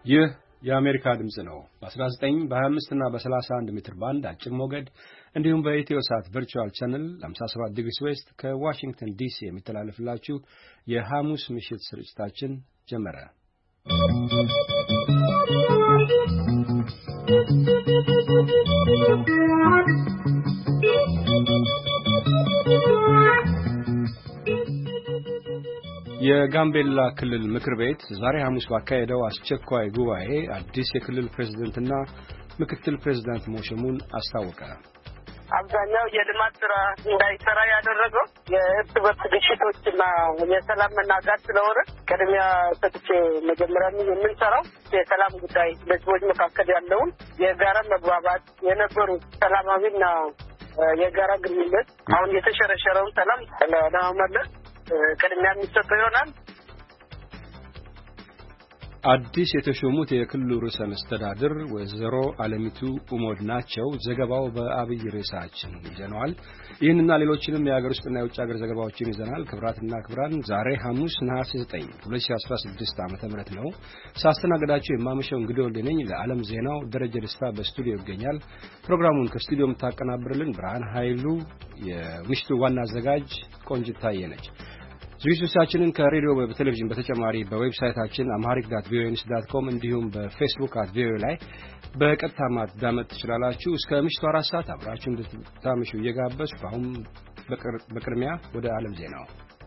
ይህ የአሜሪካ ድምጽ ነው። በ19 በ25 እና በ31 ሜትር ባንድ አጭር ሞገድ እንዲሁም በኢትዮሳት ቨርቹዋል ቻነል 57 ዲግሪ ዌስት ከዋሽንግተን ዲሲ የሚተላለፍላችሁ የሐሙስ ምሽት ስርጭታችን ጀመረ። የጋምቤላ ክልል ምክር ቤት ዛሬ ሐሙስ ባካሄደው አስቸኳይ ጉባኤ አዲስ የክልል ፕሬዝዳንትና ምክትል ፕሬዝዳንት ሞሸሙን አስታወቀ። አብዛኛው የልማት ስራ እንዳይሰራ ያደረገው የእርስ በርስ ግጭቶችና የሰላም መናጋት ስለሆነ ቅድሚያ ሰጥቼ መጀመሪያ የምንሰራው የሰላም ጉዳይ በህዝቦች መካከል ያለውን የጋራ መግባባት የነበሩ ሰላማዊና የጋራ ግንኙነት አሁን የተሸረሸረውን ሰላም ለማመለስ ቅድሚያ የሚሰጠው ይሆናል። አዲስ የተሾሙት የክልሉ ርዕሰ መስተዳድር ወይዘሮ አለሚቱ ኡሞድ ናቸው። ዘገባው በአብይ ርዕሳችን ይዘናል። ይህንና ሌሎችንም የሀገር ውስጥና የውጭ ሀገር ዘገባዎችን ይዘናል። ክብራትና ክብራን ዛሬ ሐሙስ ነሐሴ 9 2016 ዓ.ም ነው። ሳስተናግዳችሁ የማመሸው እንግዲህ ወልደነኝ። ለዓለም ዜናው ደረጀ ደስታ በስቱዲዮ ይገኛል። ፕሮግራሙን ከስቱዲዮ የምታቀናብርልን ብርሃን ኃይሉ፣ የምሽቱ ዋና አዘጋጅ ቆንጅታዬ ነች። ዝግጅቶቻችንን ከሬዲዮ በቴሌቪዥን በተጨማሪ በዌብሳይታችን amharic.voanews.com እንዲሁም በፌስቡክ @voa ላይ በቀጥታ ማዳመጥ ትችላላችሁ። እስከ ምሽቱ 4 ሰዓት አብራችሁ እንድታመሹ እየጋበዝኩ አሁን በቅድሚያ ወደ ዓለም ዜናው።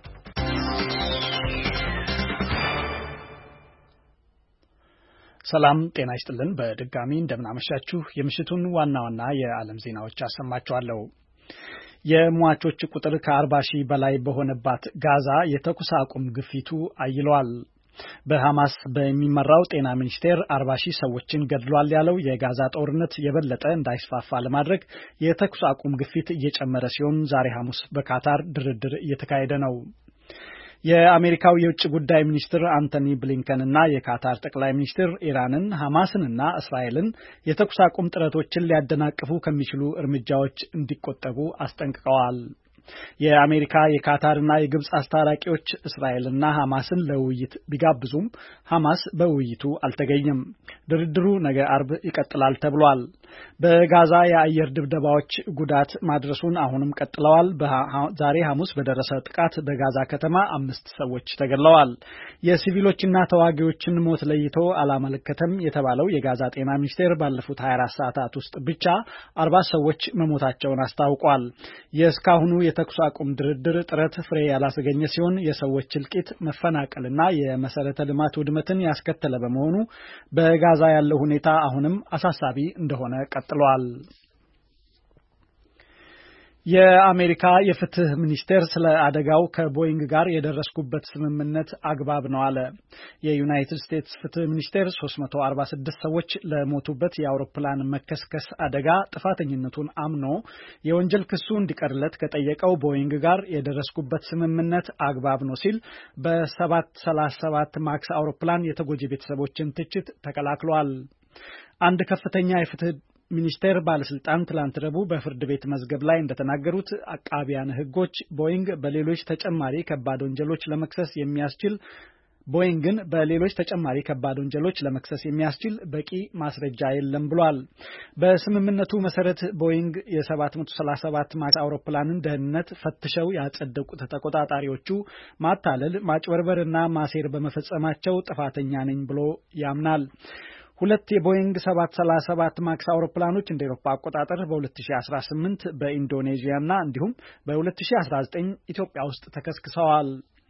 ሰላም ጤና ይስጥልን። በድጋሚ እንደምናመሻችሁ የምሽቱን ዋና ዋና የዓለም ዜናዎች አሰማችኋለሁ። የሟቾች ቁጥር ከ40 ሺህ በላይ በሆነባት ጋዛ የተኩስ አቁም ግፊቱ አይሏል። በሐማስ በሚመራው ጤና ሚኒስቴር 40 ሺህ ሰዎችን ገድሏል ያለው የጋዛ ጦርነት የበለጠ እንዳይስፋፋ ለማድረግ የተኩስ አቁም ግፊት እየጨመረ ሲሆን ዛሬ ሐሙስ በካታር ድርድር እየተካሄደ ነው። የአሜሪካው የውጭ ጉዳይ ሚኒስትር አንቶኒ ብሊንከን እና የካታር ጠቅላይ ሚኒስትር ኢራንን፣ ሐማስንና እስራኤልን የተኩስ አቁም ጥረቶችን ሊያደናቅፉ ከሚችሉ እርምጃዎች እንዲቆጠቡ አስጠንቅቀዋል። የአሜሪካ የካታርና የግብጽ አስታራቂዎች እስራኤልና ሐማስን ለውይይት ቢጋብዙም ሐማስ በውይይቱ አልተገኘም። ድርድሩ ነገ አርብ ይቀጥላል ተብሏል። በጋዛ የአየር ድብደባዎች ጉዳት ማድረሱን አሁንም ቀጥለዋል። ዛሬ ሐሙስ በደረሰ ጥቃት በጋዛ ከተማ 5 ሰዎች ተገድለዋል። የሲቪሎችና ተዋጊዎችን ሞት ለይቶ አላመለከተም የተባለው የጋዛ ጤና ሚኒስቴር ባለፉት 24 ሰዓታት ውስጥ ብቻ 40 ሰዎች መሞታቸውን አስታውቋል። የእስካሁኑ የተኩስ አቁም ድርድር ጥረት ፍሬ ያላስገኘ ሲሆን የሰዎች እልቂት፣ መፈናቀልና የመሰረተ ልማት ውድመትን ያስከተለ በመሆኑ በጋዛ ያለው ሁኔታ አሁንም አሳሳቢ እንደሆነ ቀጥሏል። የአሜሪካ የፍትህ ሚኒስቴር ስለ አደጋው ከቦይንግ ጋር የደረስኩበት ስምምነት አግባብ ነው አለ። የዩናይትድ ስቴትስ ፍትህ ሚኒስቴር 346 ሰዎች ለሞቱበት የአውሮፕላን መከስከስ አደጋ ጥፋተኝነቱን አምኖ የወንጀል ክሱ እንዲቀርለት ከጠየቀው ቦይንግ ጋር የደረስኩበት ስምምነት አግባብ ነው ሲል በ737 ማክስ አውሮፕላን የተጎጂ ቤተሰቦችን ትችት ተከላክሏል። አንድ ከፍተኛ የፍትህ ሚኒስቴር ባለስልጣን ትላንት ረቡዕ በፍርድ ቤት መዝገብ ላይ እንደተናገሩት አቃቢያን ሕጎች ቦይንግን በሌሎች ተጨማሪ ከባድ ወንጀሎች ለመክሰስ የሚያስችል በቂ ማስረጃ የለም ብሏል። በስምምነቱ መሰረት ቦይንግ የ737 ማክስ አውሮፕላንን ደህንነት ፈትሸው ያጸደቁት ተቆጣጣሪዎቹ ማታለል፣ ማጭበርበርና ማሴር በመፈጸማቸው ጥፋተኛ ነኝ ብሎ ያምናል። 2 የቦይንግ 737 ማክስ አውሮፕላኖች እንደ አውሮፓ አቆጣጠር በ2018 በኢንዶኔዥያና እንዲሁም በ2019 ኢትዮጵያ ውስጥ ተከስክሰዋል።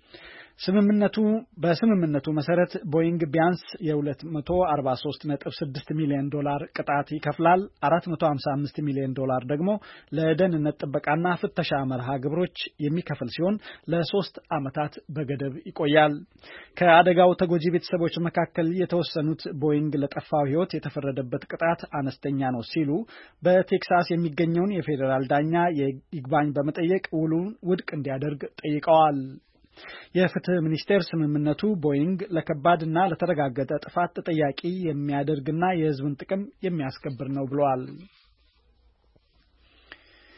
በስምምነቱ መሰረት ቦይንግ ቢያንስ የ$243.6 ሚሊዮን ቅጣት ይከፍላል። $455 ሚሊዮን ደግሞ ለደህንነት ጥበቃና ፍተሻ መርሃ ግብሮች የሚከፍል ሲሆን ለ3 ዓመታት በገደብ ይቆያል። ከአደጋው ተጎጂ ቤተሰቦች መካከል የተወሰኑት ቦይንግ ለጠፋው ሕይወት የተፈረደበት ቅጣት አነስተኛ ነው ሲሉ በቴክሳስ የሚገኘውን የፌዴራል ዳኛ ይግባኝ በመጠየቅ ውሉን ውድቅ እንዲያደርግ ጠይቀዋል። የፍትህ ሚኒስቴር ስምምነቱ ቦይንግ ለከባድና ለተረጋገጠ ጥፋት ተጠያቂ የሚያደርግና የሕዝብን ጥቅም የሚያስከብር ነው ብለዋል።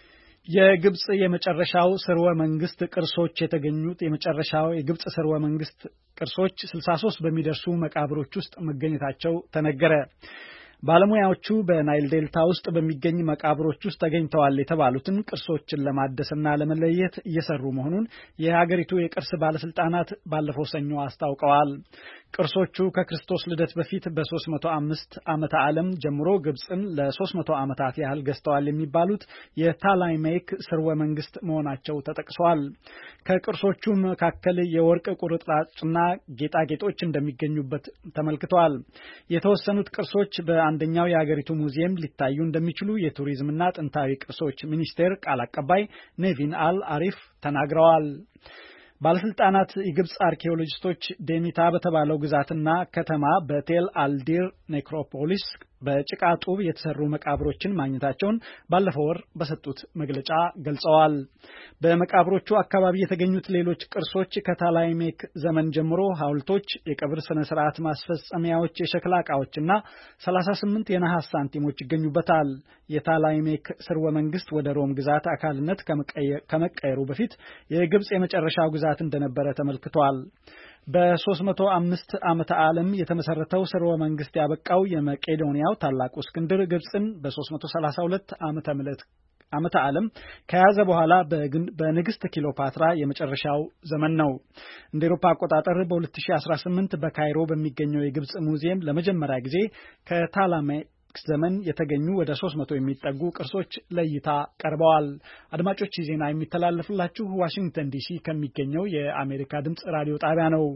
የግብጽ የመጨረሻው ስርወ መንግስት ቅርሶች የተገኙት የመጨረሻው የግብጽ ስርወ መንግስት ቅርሶች 63 በሚደርሱ መቃብሮች ውስጥ መገኘታቸው ተነገረ። ባለሙያዎቹ በናይል ዴልታ ውስጥ በሚገኝ መቃብሮች ውስጥ ተገኝተዋል የተባሉትን ቅርሶችን ለማደስና ለመለየት እየሰሩ መሆኑን የሀገሪቱ የቅርስ ባለስልጣናት ባለፈው ሰኞ አስታውቀዋል። ቅርሶቹ ከክርስቶስ ልደት በፊት በ305 ዓመተ ዓለም ጀምሮ ግብጽን ለ300 ዓመታት ያህል ገዝተዋል የሚባሉት የታላይሜክ ስርወ መንግስት መሆናቸው ተጠቅሷል። ከቅርሶቹ መካከል የወርቅ ቁርጥራጭና ጌጣጌጦች እንደሚገኙበት ተመልክቷል። የተወሰኑት ቅርሶች በአንደኛው የሀገሪቱ ሙዚየም ሊታዩ እንደሚችሉ የቱሪዝምና ጥንታዊ ቅርሶች ሚኒስቴር ቃል አቀባይ ኔቪን አል አሪፍ ተናግረዋል። ባለስልጣናት የግብጽ አርኪኦሎጂስቶች ዴሚታ በተባለው ግዛትና ከተማ በቴል አልዲር ኔክሮፖሊስ በጭቃ ጡብ የተሰሩ መቃብሮችን ማግኘታቸውን ባለፈው ወር በሰጡት መግለጫ ገልጸዋል። በመቃብሮቹ አካባቢ የተገኙት ሌሎች ቅርሶች ከታላይሜክ ዘመን ጀምሮ ሐውልቶች፣ የቀብር ስነ ስርዓት ማስፈጸሚያዎች፣ የሸክላ ዕቃዎችና 38 የነሐስ ሳንቲሞች ይገኙበታል። የታላይሜክ ስርወ መንግስት ወደ ሮም ግዛት አካልነት ከመቀየሩ በፊት የግብጽ የመጨረሻው ግዛት እንደነበረ ተመልክቷል። በ305 ዓመተ ዓለም የተመሰረተው ስርወ መንግስት ያበቃው የመቄዶንያው ታላቁ እስክንድር ግብጽን በ332 ዓመተ ዓለም ከያዘ በኋላ በንግስት ክሊዮፓትራ የመጨረሻው ዘመን ነው። እንደ አውሮፓ አቆጣጠር በ2018 በካይሮ በሚገኘው የግብጽ ሙዚየም ለመጀመሪያ ጊዜ ከታላይሜክ ዘመን የተገኙ ወደ 300 የሚጠጉ ቅርሶች ለእይታ ቀርበዋል። አድማጮች ዜና የሚተላለፍላችሁ ዋሽንግተን ዲሲ ከሚገኘው የአሜሪካ ድምጽ ራዲዮ ጣቢያ ነው።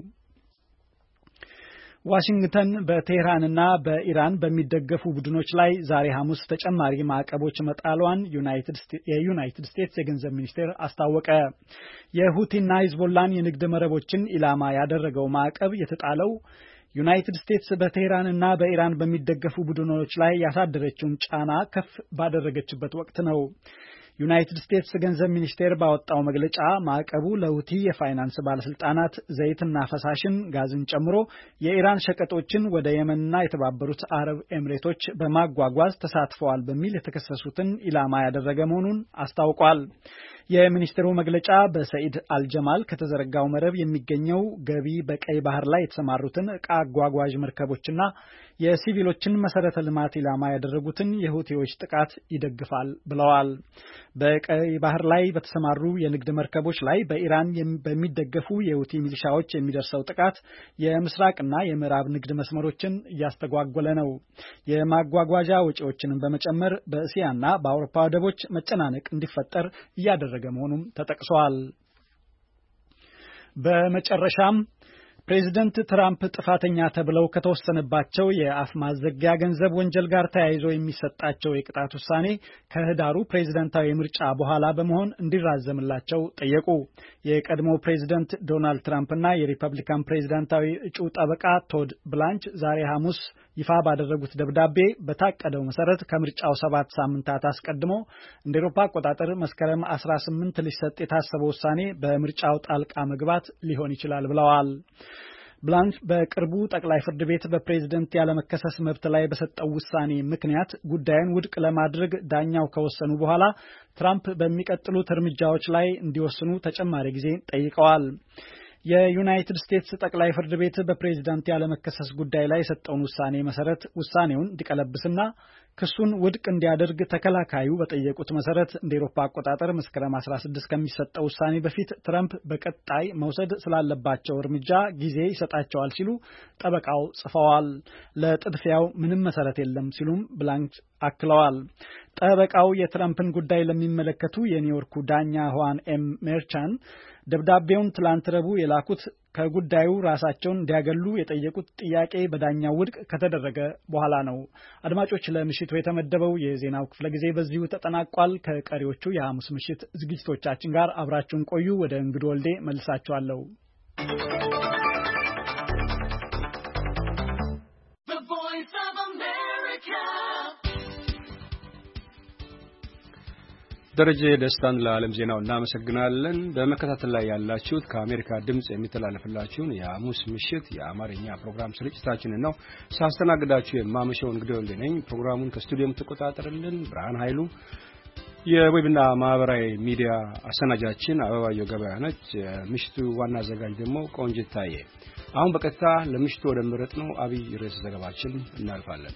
ዋሽንግተን በቴህራንና በኢራን በሚደገፉ ቡድኖች ላይ ዛሬ ሐሙስ ተጨማሪ ማዕቀቦች መጣሏን የዩናይትድ ስቴትስ የገንዘብ ሚኒስቴር አስታወቀ። የሁቲና ሂዝቦላን የንግድ መረቦችን ኢላማ ያደረገው ማዕቀብ የተጣለው ዩናይትድ ስቴትስ በቴህራንና በኢራን በሚደገፉ ቡድኖች ላይ ያሳደረችውን ጫና ከፍ ባደረገችበት ወቅት ነው። ዩናይትድ ስቴትስ ገንዘብ ሚኒስቴር ባወጣው መግለጫ ማዕቀቡ ለሁቲ የፋይናንስ ባለስልጣናት ዘይትና ፈሳሽን ጋዝን ጨምሮ የኢራን ሸቀጦችን ወደ የመንና የተባበሩት አረብ ኤምሬቶች በማጓጓዝ ተሳትፈዋል በሚል የተከሰሱትን ኢላማ ያደረገ መሆኑን አስታውቋል። የሚኒስትሩ መግለጫ በሰኢድ አልጀማል ከተዘረጋው መረብ የሚገኘው ገቢ በቀይ ባህር ላይ የተሰማሩትን ዕቃ አጓጓዥ መርከቦችና የሲቪሎችን መሰረተ ልማት ኢላማ ያደረጉትን የሁቲዎች ጥቃት ይደግፋል ብለዋል። በቀይ ባህር ላይ በተሰማሩ የንግድ መርከቦች ላይ በኢራን በሚደገፉ የሁቲ ሚሊሻዎች የሚደርሰው ጥቃት የምስራቅና የምዕራብ ንግድ መስመሮችን እያስተጓጎለ ነው። የማጓጓዣ ወጪዎችንም በመጨመር በእስያና በአውሮፓ ወደቦች መጨናነቅ እንዲፈጠር እያደረገ መሆኑም ተጠቅሷል። በመጨረሻም ፕሬዚደንት ትራምፕ ጥፋተኛ ተብለው ከተወሰነባቸው የአፍ ማዘጊያ ገንዘብ ወንጀል ጋር ተያይዞ የሚሰጣቸው የቅጣት ውሳኔ ከህዳሩ ፕሬዚደንታዊ ምርጫ በኋላ በመሆን እንዲራዘምላቸው ጠየቁ። የቀድሞ ፕሬዚደንት ዶናልድ ትራምፕና የሪፐብሊካን ፕሬዚደንታዊ እጩ ጠበቃ ቶድ ብላንች ዛሬ ሐሙስ ይፋ ባደረጉት ደብዳቤ በታቀደው መሰረት ከምርጫው 7 ሳምንታት አስቀድሞ እንደ አውሮፓ አቆጣጠር መስከረም 18 ሊሰጥ የታሰበው ውሳኔ በምርጫው ጣልቃ መግባት ሊሆን ይችላል ብለዋል። ብላንች በቅርቡ ጠቅላይ ፍርድ ቤት በፕሬዝደንት ያለመከሰስ መብት ላይ በሰጠው ውሳኔ ምክንያት ጉዳዩን ውድቅ ለማድረግ ዳኛው ከወሰኑ በኋላ ትራምፕ በሚቀጥሉት እርምጃዎች ላይ እንዲወስኑ ተጨማሪ ጊዜ ጠይቀዋል። የዩናይትድ ስቴትስ ጠቅላይ ፍርድ ቤት በፕሬዝዳንት ያለመከሰስ ጉዳይ ላይ የሰጠውን ውሳኔ መሰረት ውሳኔውን እንዲቀለብስና ክሱን ውድቅ እንዲያደርግ ተከላካዩ በጠየቁት መሰረት እንደ አውሮፓ አቆጣጠር መስከረም 16 ከሚሰጠው ውሳኔ በፊት ትራምፕ በቀጣይ መውሰድ ስላለባቸው እርምጃ ጊዜ ይሰጣቸዋል ሲሉ ጠበቃው ጽፈዋል። ለጥድፊያው ምንም መሰረት የለም ሲሉም ብላንች አክለዋል። ጠበቃው የትራምፕን ጉዳይ ለሚመለከቱ የኒውዮርኩ ዳኛ ሁዋን ኤም ሜርቻን ደብዳቤውን ትላንት ረቡዕ የላኩት ከጉዳዩ ራሳቸውን እንዲያገሉ የጠየቁት ጥያቄ በዳኛው ውድቅ ከተደረገ በኋላ ነው። አድማጮች፣ ለምሽቱ የተመደበው የዜናው ክፍለ ጊዜ በዚሁ ተጠናቋል። ከቀሪዎቹ የሐሙስ ምሽት ዝግጅቶቻችን ጋር አብራችሁን ቆዩ። ወደ እንግዶ ወልዴ መልሳችኋለሁ። ደረጀ ደስታን ለዓለም ዜናው እናመሰግናለን። በመከታተል ላይ ያላችሁት ከአሜሪካ ድምጽ የሚተላለፍላችሁን የሐሙስ ምሽት የአማርኛ ፕሮግራም ስርጭታችንን ነው። ሳስተናግዳችሁ የማመሸው እንግዲህ ወልዴ ነኝ። ፕሮግራሙን ከስቱዲዮ ተቆጣጣሪልን ብርሃን ኃይሉ፣ የዌብና ማህበራዊ ሚዲያ አሰናጃችን አበባየሁ ገበያ ነች። ምሽቱ ዋና አዘጋጅ ደግሞ ቆንጂት ታዬ። አሁን በቀጥታ ለምሽቱ ወደ መረጥነው አብይ ርዕስ ዘገባችን እናልፋለን።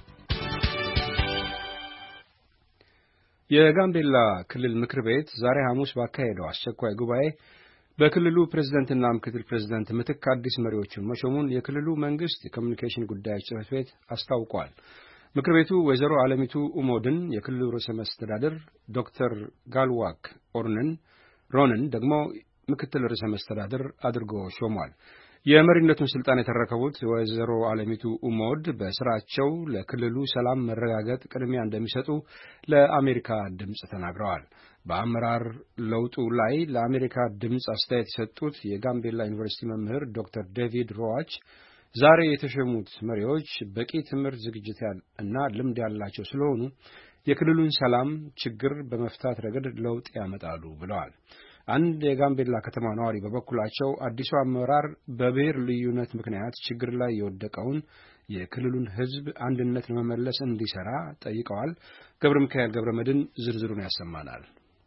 የጋምቤላ ክልል ምክር ቤት ዛሬ ሐሙስ ባካሄደው አስቸኳይ ጉባኤ በክልሉ ፕሬዝዳንትና ምክትል ፕሬዝዳንት ምትክ አዲስ መሪዎችን መሾሙን የክልሉ መንግስት የኮሚኒኬሽን ጉዳዮች ጽሕፈት ቤት አስታውቋል። ምክር ቤቱ ወይዘሮ አለሚቱ ኡሞድን የክልሉ ርዕሰ መስተዳድር፣ ዶክተር ጋልዋክ ሮንን ደግሞ ምክትል ርዕሰ መስተዳድር አድርጎ ሾሟል። የመሪነቱን ስልጣን የተረከቡት ወይዘሮ አለሚቱ ኡሞድ በስራቸው ለክልሉ ሰላም መረጋገጥ ቅድሚያ እንደሚሰጡ ለአሜሪካ ድምጽ ተናግረዋል። በአመራር ለውጡ ላይ ለአሜሪካ ድምጽ አስተያየት የሰጡት የጋምቤላ ዩኒቨርሲቲ መምህር ዶክተር ዴቪድ ሮዋች ዛሬ የተሾሙት መሪዎች በቂ ትምህርት ዝግጅት እና ልምድ ያላቸው ስለሆኑ የክልሉን ሰላም ችግር በመፍታት ረገድ ለውጥ ያመጣሉ ብለዋል። አንድ የጋምቤላ ከተማ ነዋሪ በበኩላቸው አዲሱ አመራር በብሔር ልዩነት ምክንያት ችግር ላይ የወደቀውን የክልሉን ሕዝብ አንድነት ለመመለስ እንዲሰራ ጠይቀዋል። ገብረ ሚካኤል ገብረመድን ዝርዝሩን ያሰማናል።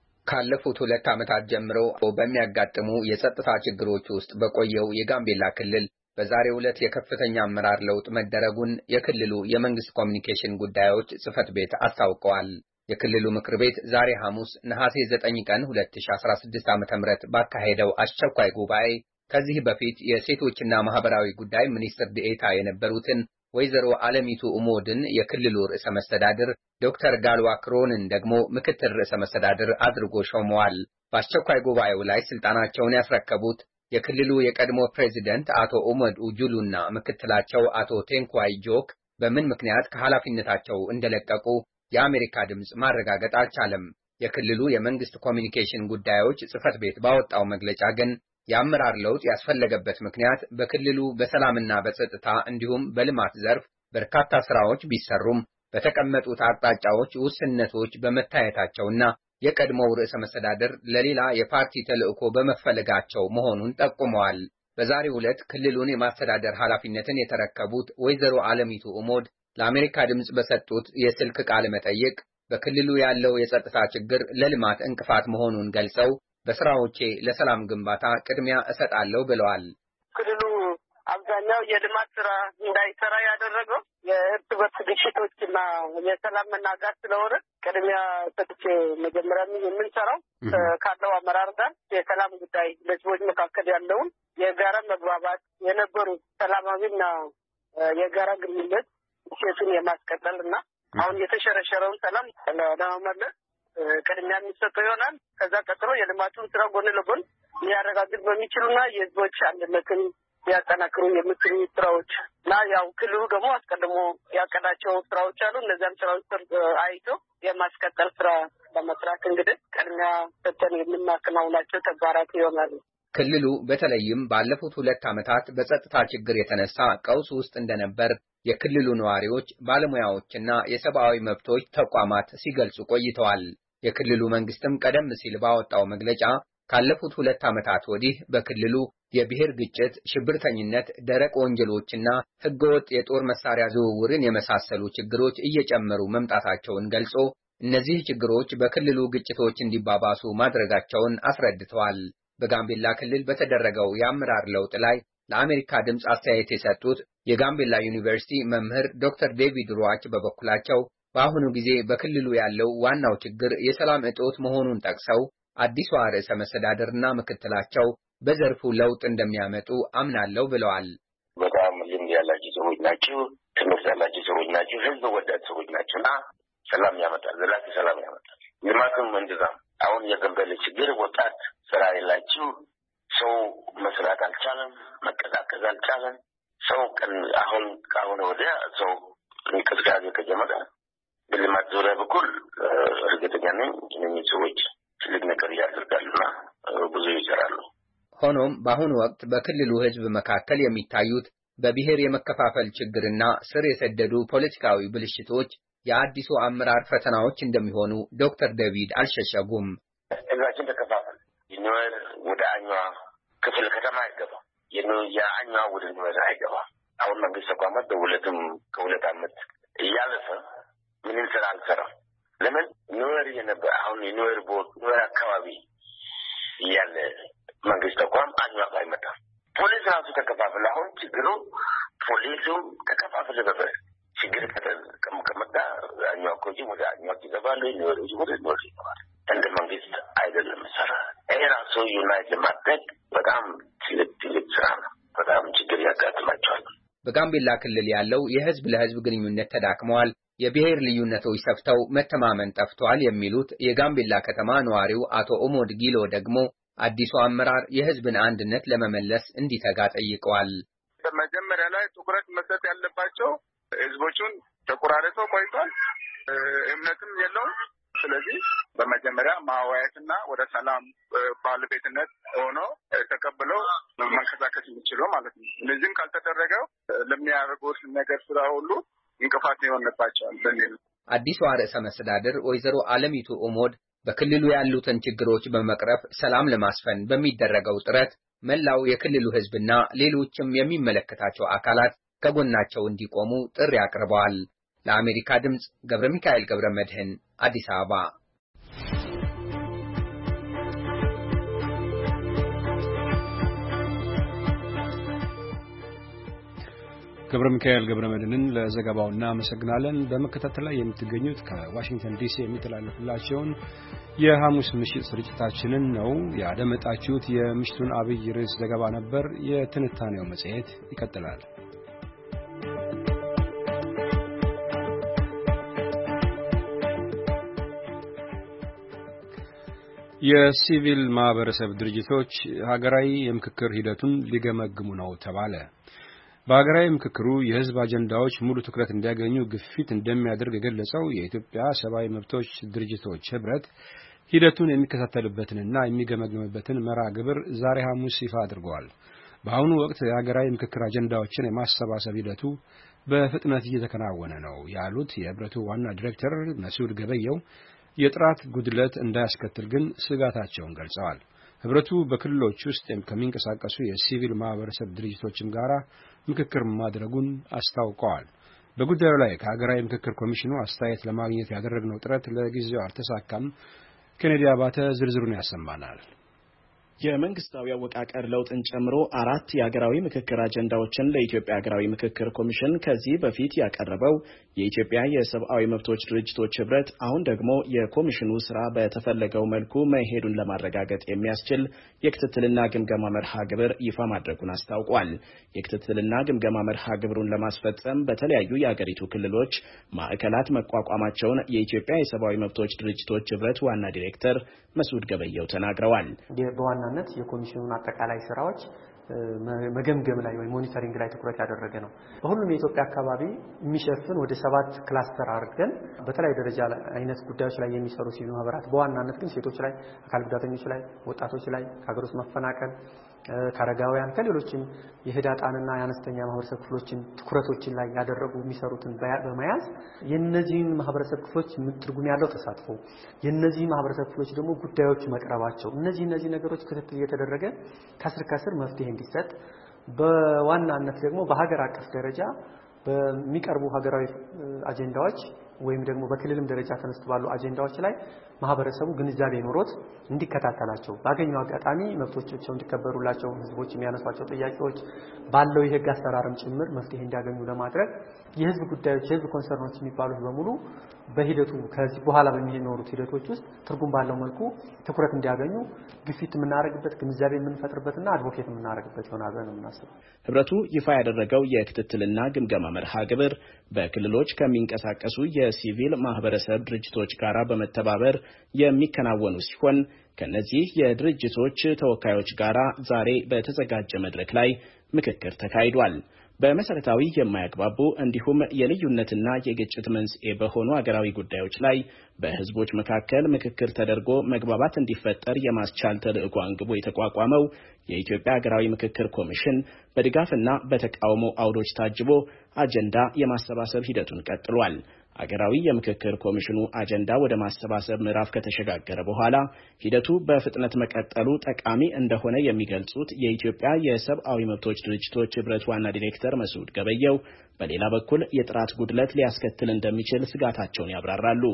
ካለፉት 2 ዓመታት ጀምሮ በሚያጋጥሙ የጸጥታ ችግሮች ውስጥ በቆየው የጋምቤላ ክልል በዛሬው ዕለት የከፍተኛ አመራር ለውጥ መደረጉን የክልሉ የመንግስት ኮሚኒኬሽን ጉዳዮች ጽሕፈት ቤት አስታውቀዋል። የክልሉ ምክር ቤት ዛሬ ሐሙስ ነሐሴ 9 ቀን 2016 ዓ.ም ባካሄደው አስቸኳይ ጉባኤ ከዚህ በፊት የሴቶችና ማህበራዊ ጉዳይ ሚኒስትር ዴኤታ የነበሩትን ወይዘሮ አለሚቱ ኡሞድን የክልሉ ርዕሰ መስተዳድር፣ ዶክተር ጋልዋክ ሮንን ደግሞ ምክትል ርዕሰ መስተዳድር አድርጎ ሾመዋል። በአስቸኳይ ጉባኤው ላይ ስልጣናቸውን ያስረከቡት የክልሉ የቀድሞ ፕሬዚደንት አቶ ኡመድ ኡጁሉና ምክትላቸው አቶ ቴንኳይ ጆክ በምን ምክንያት ከኃላፊነታቸው እንደለቀቁ የአሜሪካ ድምጽ ማረጋገጥ አልቻለም። የክልሉ የመንግስት ኮሚኒኬሽን ጉዳዮች ጽሕፈት ቤት ባወጣው መግለጫ ግን የአመራር ለውጥ ያስፈለገበት ምክንያት በክልሉ በሰላምና በጸጥታ እንዲሁም በልማት ዘርፍ በርካታ ስራዎች ቢሰሩም በተቀመጡት አቅጣጫዎች ውስንነቶች በመታየታቸውና የቀድሞው ርዕሰ መስተዳድር ለሌላ የፓርቲ ተልእኮ በመፈለጋቸው መሆኑን ጠቁመዋል። በዛሬው ዕለት ክልሉን የማስተዳደር ኃላፊነትን የተረከቡት ወይዘሮ አለሚቱ ኡሞድ ለአሜሪካ ድምጽ በሰጡት የስልክ ቃለ መጠይቅ በክልሉ ያለው የጸጥታ ችግር ለልማት እንቅፋት መሆኑን ገልጸው በስራዎቼ ለሰላም ግንባታ ቅድሚያ እሰጣለሁ ብለዋል። ክልሉ አብዛኛው የልማት ስራ እንዳይሰራ ያደረገው የእርስ በርስ ግጭቶችና የሰላም መናጋት ስለሆነ ቅድሚያ ሰጥቼ መጀመሪያ የምንሰራው ካለው አመራር ጋር የሰላም ጉዳይ በህዝቦች መካከል ያለውን የጋራ መግባባት የነበሩ ሰላማዊና የጋራ ግንኙነት ሴቱን የማስቀጠልና አሁን የተሸረሸረውን ሰላም ለመመለስ ቅድሚያ የሚሰጠው ይሆናል። ከዛ ቀጥሎ የልማቱን ስራ ጎን ለጎን ሊያረጋግጥ በሚችሉና የህዝቦች አንድነትን ሊያጠናክሩ የሚችሉ ስራዎች እና ያው ክልሉ ደግሞ አስቀድሞ ያቀዳቸው ስራዎች አሉ። እነዚያም ስራዎች አይቶ የማስቀጠል ስራ ለመስራት እንግዲህ ቅድሚያ ሰጥተን የምናከናውናቸው ተግባራት ይሆናሉ። ክልሉ በተለይም ባለፉት 2 ዓመታት በጸጥታ ችግር የተነሳ ቀውስ ውስጥ እንደነበር የክልሉ ነዋሪዎች፣ ባለሙያዎችና የሰብአዊ መብቶች ተቋማት ሲገልጹ ቆይተዋል። የክልሉ መንግስትም ቀደም ሲል ባወጣው መግለጫ ካለፉት 2 ዓመታት ወዲህ በክልሉ የብሔር ግጭት፣ ሽብርተኝነት፣ ደረቅ ወንጀሎችና ህገወጥ የጦር መሳሪያ ዝውውርን የመሳሰሉ ችግሮች እየጨመሩ መምጣታቸውን ገልጾ እነዚህ ችግሮች በክልሉ ግጭቶች እንዲባባሱ ማድረጋቸውን አስረድተዋል። በጋምቤላ ክልል በተደረገው የአመራር ለውጥ ላይ ለአሜሪካ ድምጽ አስተያየት የሰጡት የጋምቤላ ዩኒቨርሲቲ መምህር ዶክተር ዴቪድ ሮዋች በበኩላቸው በአሁኑ ጊዜ በክልሉ ያለው ዋናው ችግር የሰላም እጦት መሆኑን ጠቅሰው አዲሷ ርዕሰ መስተዳድርና ምክትላቸው በዘርፉ ለውጥ እንደሚያመጡ አምናለሁ ብለዋል። በጣም ልምድ ያላቸው ሰዎች ናቸው፣ ትምህርት ያላቸው ሰዎች ናቸው፣ ህዝብ ወዳድ ሰዎች ናቸውና ሰላም ያመጣል፣ ዘላቂ ሰላም ያመጣል። ልማትም እንደዛ። አሁን የጋምቤላ ችግር ወጣት ስራ የላቸው፣ ሰው መስራት አልቻለም፣ መቀሳቀስ አልቻለም። ሰው አሁን ወዲያ ሰው እንቅስቃሴ ከጀመረ በልማት ዙሪያ በኩል እርግጠኛ ነኝ እነዚህ ሰዎች ትልቅ ነገር ያደርጋሉና ብዙ ይሰራሉ። ሆኖም በአሁኑ ወቅት በክልሉ ህዝብ መካከል የሚታዩት በብሔር የመከፋፈል ችግርና ስር የሰደዱ ፖለቲካዊ ብልሽቶች የአዲሱ አመራር ፈተናዎች እንደሚሆኑ ዶክተር ዴቪድ አልሸሸጉም። ህዝባችን ተከፋፈል። ይኖር ወደ አኛ ክፍል ከተማ አይገባም። የአኛ ወደ ኑዌር አይገባም። አሁን መንግስት ተቋማት ከሁለት ዓመት እያለፈ ምንም ስራ አልሰራም። ለምን ኑዌር የነበረ አሁን ኑዌር ቦት ኑዌር አካባቢ ያለ መንግስት ተቋም አኝዋክ አይመጣም። ፖሊስ ራሱ ተከፋፈለ። አሁን ችግሩ ፖሊሱ ተከፋፈለ። ነበር ችግር ከመጣ አኝዋኮች ወደ አኝዋክ ይገባሉ፣ ኑዌሮች ወደ ኑዌር ይገባሉ። እንደ መንግስት አይደለም ሰራ። ይሄ ራሱ ዩናይት ለማድረግ በጣም ትልቅ ስራ ነው። በጣም ችግር ያጋጥማቸዋል። በጋምቤላ ክልል ያለው የህዝብ ለህዝብ ግንኙነት ተዳክመዋል፣ የብሔር ልዩነቶች ሰፍተው መተማመን ጠፍቷል የሚሉት የጋምቤላ ከተማ ነዋሪው አቶ ኦሞድ ጊሎ ደግሞ አዲሱ አመራር የህዝብን አንድነት ለመመለስ እንዲተጋ ጠይቀዋል። በመጀመሪያ ላይ ትኩረት መስጠት ያለባቸው ህዝቦቹን ተቆራርጠው ቆይቷል፣ እምነትም የለውም። ስለዚህ በመጀመሪያ ማዋየትና ወደ ሰላም ባለቤትነት ሆኖ ተቀብለው መንቀሳቀስ የሚችለው ማለት ነው። እነዚህም ካልተደረገው ለሚያደርጉት ነገር ስራ ሁሉ እንቅፋት ይሆንባቸዋል በሚል አዲሱ ርዕሰ መስተዳድር ወይዘሮ አለሚቱ ኦሞድ በክልሉ ያሉትን ችግሮች በመቅረፍ ሰላም ለማስፈን በሚደረገው ጥረት መላው የክልሉ ህዝብና ሌሎችም የሚመለከታቸው አካላት ከጎናቸው እንዲቆሙ ጥሪ አቅርበዋል። ለአሜሪካ ድምጽ ገብረ ሚካኤል ገብረ መድህን አዲስ አበባ። ገብረ ሚካኤል ገብረ መድህንን ለዘገባው እናመሰግናለን። በመከታተል ላይ የምትገኙት ከዋሽንግተን ዲሲ የሚተላለፍላችሁን የሐሙስ ምሽት ስርጭታችንን ነው ያደመጣችሁት። የምሽቱን አብይ ርዕስ ዘገባ ነበር። የትንታኔው መጽሔት ይቀጥላል። የሲቪል ማህበረሰብ ድርጅቶች ሀገራዊ የምክክር ሂደቱን ሊገመግሙ ነው ተባለ። በሀገራዊ ምክክሩ የህዝብ አጀንዳዎች ሙሉ ትኩረት እንዲያገኙ ግፊት እንደሚያደርግ የገለጸው የኢትዮጵያ ሰብአዊ መብቶች ድርጅቶች ህብረት ሂደቱን የሚከታተልበትንና የሚገመግምበትን መርሃ ግብር ዛሬ ሐሙስ ይፋ አድርገዋል። በአሁኑ ወቅት የሀገራዊ ምክክር አጀንዳዎችን የማሰባሰብ ሂደቱ በፍጥነት እየተከናወነ ነው ያሉት የህብረቱ ዋና ዲሬክተር መስዑድ ገበየው የጥራት ጉድለት እንዳያስከትል ግን ስጋታቸውን ገልጸዋል። ህብረቱ በክልሎች ውስጥ ከሚንቀሳቀሱ የሲቪል ማህበረሰብ ድርጅቶችም ጋራ ምክክር ማድረጉን አስታውቀዋል። በጉዳዩ ላይ ከሀገራዊ ምክክር ኮሚሽኑ አስተያየት ለማግኘት ያደረግነው ጥረት ለጊዜው አልተሳካም። ኬኔዲ አባተ ዝርዝሩን ያሰማናል። የመንግስታዊ አወቃቀር ለውጥን ጨምሮ 4 የሀገራዊ ምክክር አጀንዳዎችን ለኢትዮጵያ ሀገራዊ ምክክር ኮሚሽን ከዚህ በፊት ያቀረበው የኢትዮጵያ የሰብአዊ መብቶች ድርጅቶች ህብረት አሁን ደግሞ የኮሚሽኑ ስራ በተፈለገው መልኩ መሄዱን ለማረጋገጥ የሚያስችል የክትትልና ግምገማ መርሃ ግብር ይፋ ማድረጉን አስታውቋል። የክትትልና ግምገማ መርሃ ግብሩን ለማስፈጸም በተለያዩ የሀገሪቱ ክልሎች ማዕከላት መቋቋማቸውን የኢትዮጵያ የሰብአዊ መብቶች ድርጅቶች ህብረት ዋና ዲሬክተር መስዑድ ገበየው ተናግረዋል። በዋናነት የኮሚሽኑን አጠቃላይ ስራዎች መገምገም ላይ ወይ ሞኒተሪንግ ላይ ትኩረት ያደረገ ነው። በሁሉም የኢትዮጵያ አካባቢ የሚሸፍን ወደ 7 ክላስተር አድርገን በተለያዩ ደረጃ አይነት ጉዳዮች ላይ የሚሰሩ ሲቪል ማህበራት በዋናነት ግን ሴቶች ላይ፣ አካል ጉዳተኞች ላይ፣ ወጣቶች ላይ፣ ከሀገር ውስጥ መፈናቀል፣ ካረጋውያን ከሌሎችም የህዳጣንና የአነስተኛ ማህበረሰብ ክፍሎችን ትኩረቶችን ላይ ያደረጉ የሚሰሩትን በመያዝ የነዚህን ማህበረሰብ ክፍሎች ትርጉም ያለው ተሳትፎ የነዚህ ማህበረሰብ ክፍሎች ደግሞ ጉዳዮች መቅረባቸው እነዚህ ነገሮች ክትትል እየተደረገ ከስር መፍትሄ እንዲሰጥ በዋናነት ደግሞ በሀገር አቀፍ ደረጃ በሚቀርቡ ሀገራዊ አጀንዳዎች ወይም ደግሞ በክልልም ደረጃ ተነስቶ ባሉ አጀንዳዎች ላይ ማህበረሰቡ ግንዛቤ ኖሮት እንዲከታተላቸው ባገኘው አጋጣሚ መብቶቻቸው እንዲከበሩላቸው ህዝቦች የሚያነሷቸው ጥያቄዎች ባለው የህግ አሰራርም ጭምር መፍትሄ እንዲያገኙ ለማድረግ የህዝብ ጉዳዮች የህዝብ ኮንሰርኖች የሚባሉት በሙሉ በሂደቱ ከዚህ በኋላ በሚኖሩት ሂደቶች ውስጥ ትርጉም ባለው መልኩ ትኩረት እንዲያገኙ ግፊት የምናደርግበት ግንዛቤ የምንፈጥርበትና አድቮኬት የምናደርግበት ይሆናል ብለን የምናስበው። ህብረቱ ይፋ ያደረገው የክትትልና ግምገማ መርሃ ግብር በክልሎች ከሚንቀሳቀሱ የሲቪል ማህበረሰብ ድርጅቶች ጋር በመተባበር የሚከናወኑ ሲሆን ከነዚህ የድርጅቶች ተወካዮች ጋር ዛሬ በተዘጋጀ መድረክ ላይ ምክክር ተካሂዷል። በመሰረታዊ የማያግባቡ እንዲሁም የልዩነትና የግጭት መንስኤ በሆኑ አገራዊ ጉዳዮች ላይ በህዝቦች መካከል ምክክር ተደርጎ መግባባት እንዲፈጠር የማስቻል ተልዕኮ አንግቦ የተቋቋመው የኢትዮጵያ ሀገራዊ ምክክር ኮሚሽን በድጋፍና በተቃውሞ አውዶች ታጅቦ አጀንዳ የማሰባሰብ ሂደቱን ቀጥሏል። አገራዊ የምክክር ኮሚሽኑ አጀንዳ ወደ ማሰባሰብ ምዕራፍ ከተሸጋገረ በኋላ ሂደቱ በፍጥነት መቀጠሉ ጠቃሚ እንደሆነ የሚገልጹት የኢትዮጵያ የሰብአዊ መብቶች ድርጅቶች ህብረት ዋና ዲሬክተር መስዑድ ገበየው በሌላ በኩል የጥራት ጉድለት ሊያስከትል እንደሚችል ስጋታቸውን ያብራራሉ።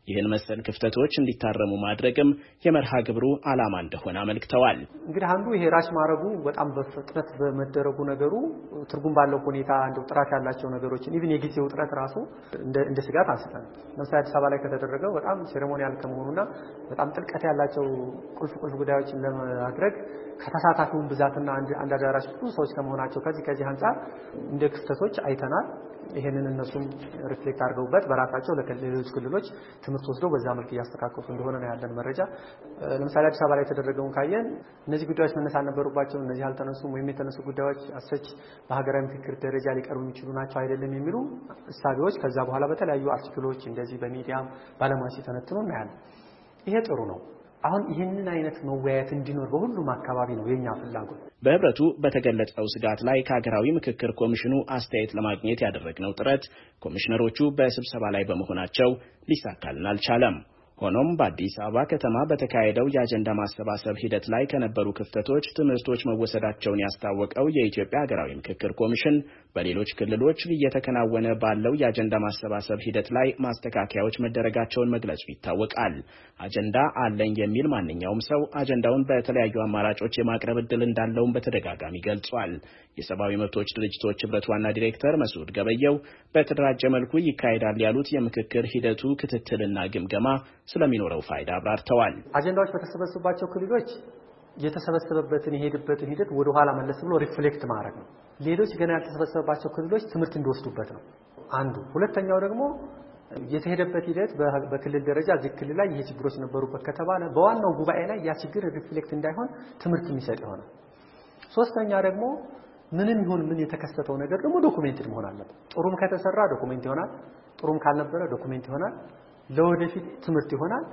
ይህን መሰል ክፍተቶች እንዲታረሙ ማድረግም የመርሃ ግብሩ ዓላማ እንደሆነ አመልክተዋል። እንግዲህ አንዱ ይሄ ራሽ ማረጉ በጣም በፍጥነት በመደረጉ ነገሩ ትርጉም ባለው ሁኔታ እንደው ጥራት ያላቸው ነገሮችን ኢቭን የጊዜው ጥረት ራሱ እንደ ስጋት አንስተን ለምሳሌ አዲስ አበባ ላይ ከተደረገው በጣም ሴሬሞኒያል ከመሆኑና በጣም ጥልቀት ያላቸው ቁልፍ ጉዳዮችን ለማድረግ ከተሳታፊውን ብዛትና አንድ አዳራሽ ብዙ ሰዎች ከመሆናቸው ከዚህ አንፃር እንደ ክፍተቶች አይተናል። ይሄንን እነሱም ሪፍሌክት አድርገውበት በራሳቸው ለሌሎች ክልሎች ትምህርት ወስደው በዛ መልኩ ያስተካክሉ እንደሆነ ነው ያለን መረጃ። ለምሳሌ አዲስ አበባ ላይ የተደረገውን ካየን እነዚህ ጉዳዮች መነሳት ነበሩባቸው፣ እነዚህ አልተነሱም ወይም የተነሱ ጉዳዮች አሰች በሀገራዊ ምክክር ደረጃ ሊቀርቡ የሚችሉ ናቸው አይደለም የሚሉ እሳቤዎች ከዛ በኋላ በተለያዩ አርቲክሎች እንደዚህ በሚዲያም ባለሙያዎች ሲተነትኑ እናያለን። ይሄ ጥሩ ነው። አሁን ይህንን አይነት መወያየት እንዲኖር በሁሉም አካባቢ ነው የኛ ፍላጎት። በህብረቱ በተገለጸው ስጋት ላይ ከሀገራዊ ምክክር ኮሚሽኑ አስተያየት ለማግኘት ያደረግነው ጥረት ኮሚሽነሮቹ በስብሰባ ላይ በመሆናቸው ሊሳካልን አልቻለም። ሆኖም በአዲስ አበባ ከተማ በተካሄደው የአጀንዳ ማሰባሰብ ሂደት ላይ ከነበሩ ክፍተቶች ትምህርቶች መወሰዳቸውን ያስታወቀው የኢትዮጵያ ሀገራዊ ምክክር ኮሚሽን በሌሎች ክልሎች እየተከናወነ ባለው የአጀንዳ ማሰባሰብ ሂደት ላይ ማስተካከያዎች መደረጋቸውን መግለጹ ይታወቃል። አጀንዳ አለኝ የሚል ማንኛውም ሰው አጀንዳውን በተለያዩ አማራጮች የማቅረብ ዕድል እንዳለውም በተደጋጋሚ ገልጿል። የሰብአዊ መብቶች ድርጅቶች ህብረት ዋና ዲሬክተር መስዑድ ገበየው በተደራጀ መልኩ ይካሄዳል ያሉት የምክክር ሂደቱ ክትትልና ግምገማ ስለሚኖረው ፋይዳ አብራርተዋል። አጀንዳዎች በተሰበሰቡባቸው ክልሎች የተሰበሰበበትን የሄድበትን ሂደት ወደ ኋላ መለስ ብሎ ሪፍሌክት ማድረግ ነው። ሌሎች ገና ያልተሰበሰበባቸው ክልሎች ትምህርት እንዲወስዱበት ነው አንዱ። ሁለተኛው ደግሞ የተሄደበት ሂደት በክልል ደረጃ እዚህ ክልል ላይ ይሄ ችግሮች ነበሩበት ከተባለ በዋናው ጉባኤ ላይ ያ ችግር ሪፍሌክት እንዳይሆን ትምህርት የሚሰጥ ይሆናል። ሶስተኛ ደግሞ ምንም ይሁን ምን የተከሰተው ነገር ደግሞ ዶኩሜንትድ መሆን አለበት። ጥሩም ከተሰራ ዶኩሜንት ይሆናል፣ ጥሩም ካልነበረ ዶኩሜንት ይሆናል። ለወደፊት ትምህርት ይሆናል።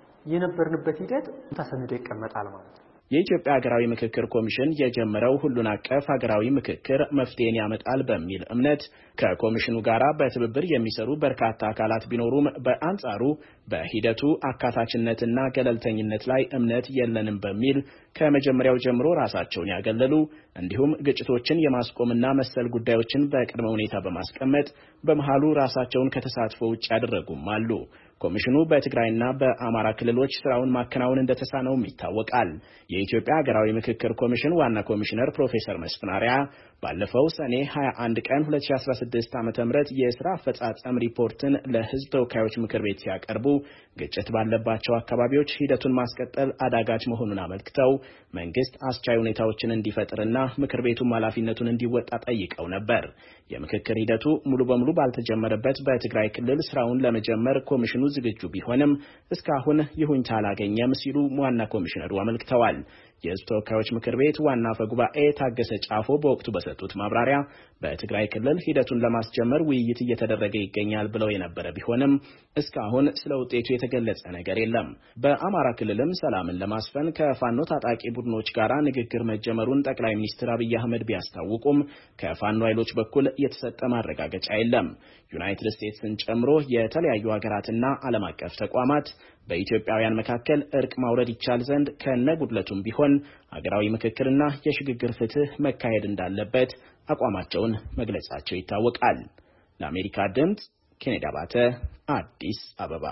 የነበርንበት ሂደት ተሰንዶ ይቀመጣል ማለት ነው። የኢትዮጵያ ሀገራዊ ምክክር ኮሚሽን የጀመረው ሁሉን አቀፍ ሀገራዊ ምክክር መፍትሄን ያመጣል በሚል እምነት ከኮሚሽኑ ጋራ በትብብር የሚሰሩ በርካታ አካላት ቢኖሩም በአንጻሩ በሂደቱ አካታችነትና ገለልተኝነት ላይ እምነት የለንም በሚል ከመጀመሪያው ጀምሮ ራሳቸውን ያገለሉ እንዲሁም ግጭቶችን የማስቆምና መሰል ጉዳዮችን በቅድመ ሁኔታ በማስቀመጥ በመሃሉ ራሳቸውን ከተሳትፎ ውጭ ያደረጉም አሉ። ኮሚሽኑ በትግራይና በአማራ ክልሎች ስራውን ማከናወን እንደተሳነውም ይታወቃል። የኢትዮጵያ ሀገራዊ ምክክር ኮሚሽን ዋና ኮሚሽነር ፕሮፌሰር መስፍን አርአያ ባለፈው ሰኔ 21 ቀን 2016 ዓ.ም የሥራ አፈጻጸም ሪፖርትን ለሕዝብ ተወካዮች ምክር ቤት ሲያቀርቡ ግጭት ባለባቸው አካባቢዎች ሂደቱን ማስቀጠል አዳጋች መሆኑን አመልክተው መንግስት አስቻይ ሁኔታዎችን እንዲፈጥርና ምክር ቤቱም ኃላፊነቱን እንዲወጣ ጠይቀው ነበር። የምክክር ሂደቱ ሙሉ በሙሉ ባልተጀመረበት በትግራይ ክልል ስራውን ለመጀመር ኮሚሽኑ ዝግጁ ቢሆንም እስካሁን ይሁንታ አላገኘም ሲሉ ዋና ኮሚሽነሩ አመልክተዋል። የሕዝብ ተወካዮች ምክር ቤት ዋና አፈ ጉባኤ ታገሰ ጫፎ በወቅቱ በሰጡት ማብራሪያ በትግራይ ክልል ሂደቱን ለማስጀመር ውይይት እየተደረገ ይገኛል ብለው የነበረ ቢሆንም እስካሁን ስለ ውጤቱ የተገለጸ ነገር የለም። በአማራ ክልልም ሰላምን ለማስፈን ከፋኖ ታጣቂ ቡድኖች ጋር ንግግር መጀመሩን ጠቅላይ ሚኒስትር አብይ አህመድ ቢያስታውቁም ከፋኖ ኃይሎች በኩል የተሰጠ ማረጋገጫ የለም። ዩናይትድ ስቴትስን ጨምሮ የተለያዩ ሀገራትና ዓለም አቀፍ ተቋማት በኢትዮጵያውያን መካከል እርቅ ማውረድ ይቻል ዘንድ ከነጉድለቱም ቢሆን ሀገራዊ ምክክርና የሽግግር ፍትህ መካሄድ እንዳለበት አቋማቸውን መግለጻቸው ይታወቃል። ለአሜሪካ ድምፅ ኬኔዲ አባተ አዲስ አበባ።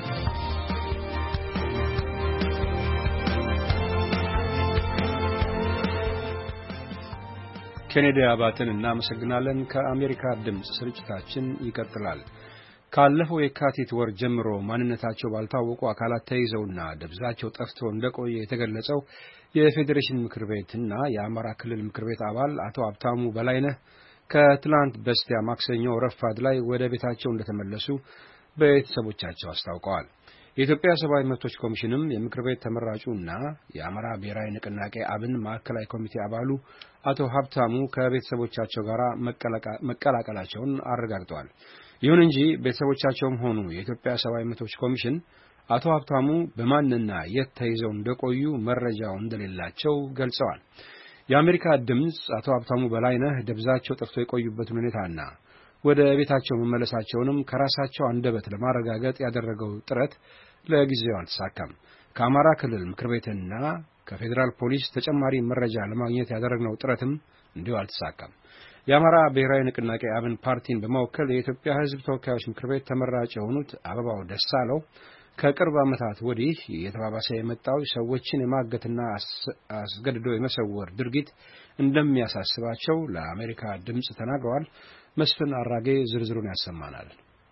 ኬኔዲ አባተን እናመሰግናለን። ከአሜሪካ ድምፅ ስርጭታችን ይቀጥላል። ካለፈው የካቲት ወር ጀምሮ ማንነታቸው ባልታወቁ አካላት ተይዘውና ደብዛቸው ጠፍቶ እንደቆየ የተገለጸው የፌዴሬሽን ምክር ቤትና የአማራ ክልል ምክር ቤት አባል አቶ ሀብታሙ በላይነህ ከትላንት በስቲያ ማክሰኞ ረፋድ ላይ ወደ ቤታቸው እንደተመለሱ ቤተሰቦቻቸው አስታውቀዋል። የኢትዮጵያ ሰብአዊ መብቶች ኮሚሽንም የምክር ቤት ተመራጩና የአማራ ብሔራዊ ንቅናቄ አብን ማዕከላዊ ኮሚቴ አባሉ አቶ ሀብታሙ ከቤተሰቦቻቸው ጋር መቀላቀላቸውን አረጋግጠዋል። ይሁን እንጂ ቤተሰቦቻቸውም ሆኑ የኢትዮጵያ ሰብአዊ መብቶች ኮሚሽን አቶ ሀብታሙ በማንና የት ተይዘው እንደቆዩ መረጃው እንደሌላቸው ገልጸዋል። የአሜሪካ ድምፅ አቶ ሀብታሙ በላይነህ ደብዛቸው ጠፍቶ የቆዩበትን ሁኔታና ወደ ቤታቸው መመለሳቸውንም ከራሳቸው አንደበት ለማረጋገጥ ያደረገው ጥረት ለጊዜው አልተሳካም። ከአማራ ክልል ምክር ቤትና ከፌዴራል ፖሊስ ተጨማሪ መረጃ ለማግኘት ያደረግነው ጥረትም እንዲሁ አልተሳካም። የአማራ ብሔራዊ ንቅናቄ አብን ፓርቲን በመወከል የኢትዮጵያ ሕዝብ ተወካዮች ምክር ቤት ተመራጭ የሆኑት አበባው ደሳለው ከቅርብ ዓመታት ወዲህ የተባባሰ የመጣው ሰዎችን የማገትና አስገድዶ የመሰወር ድርጊት እንደሚያሳስባቸው ለአሜሪካ ድምጽ ተናግረዋል። መስፍን አራጌ ዝርዝሩን ያሰማናል።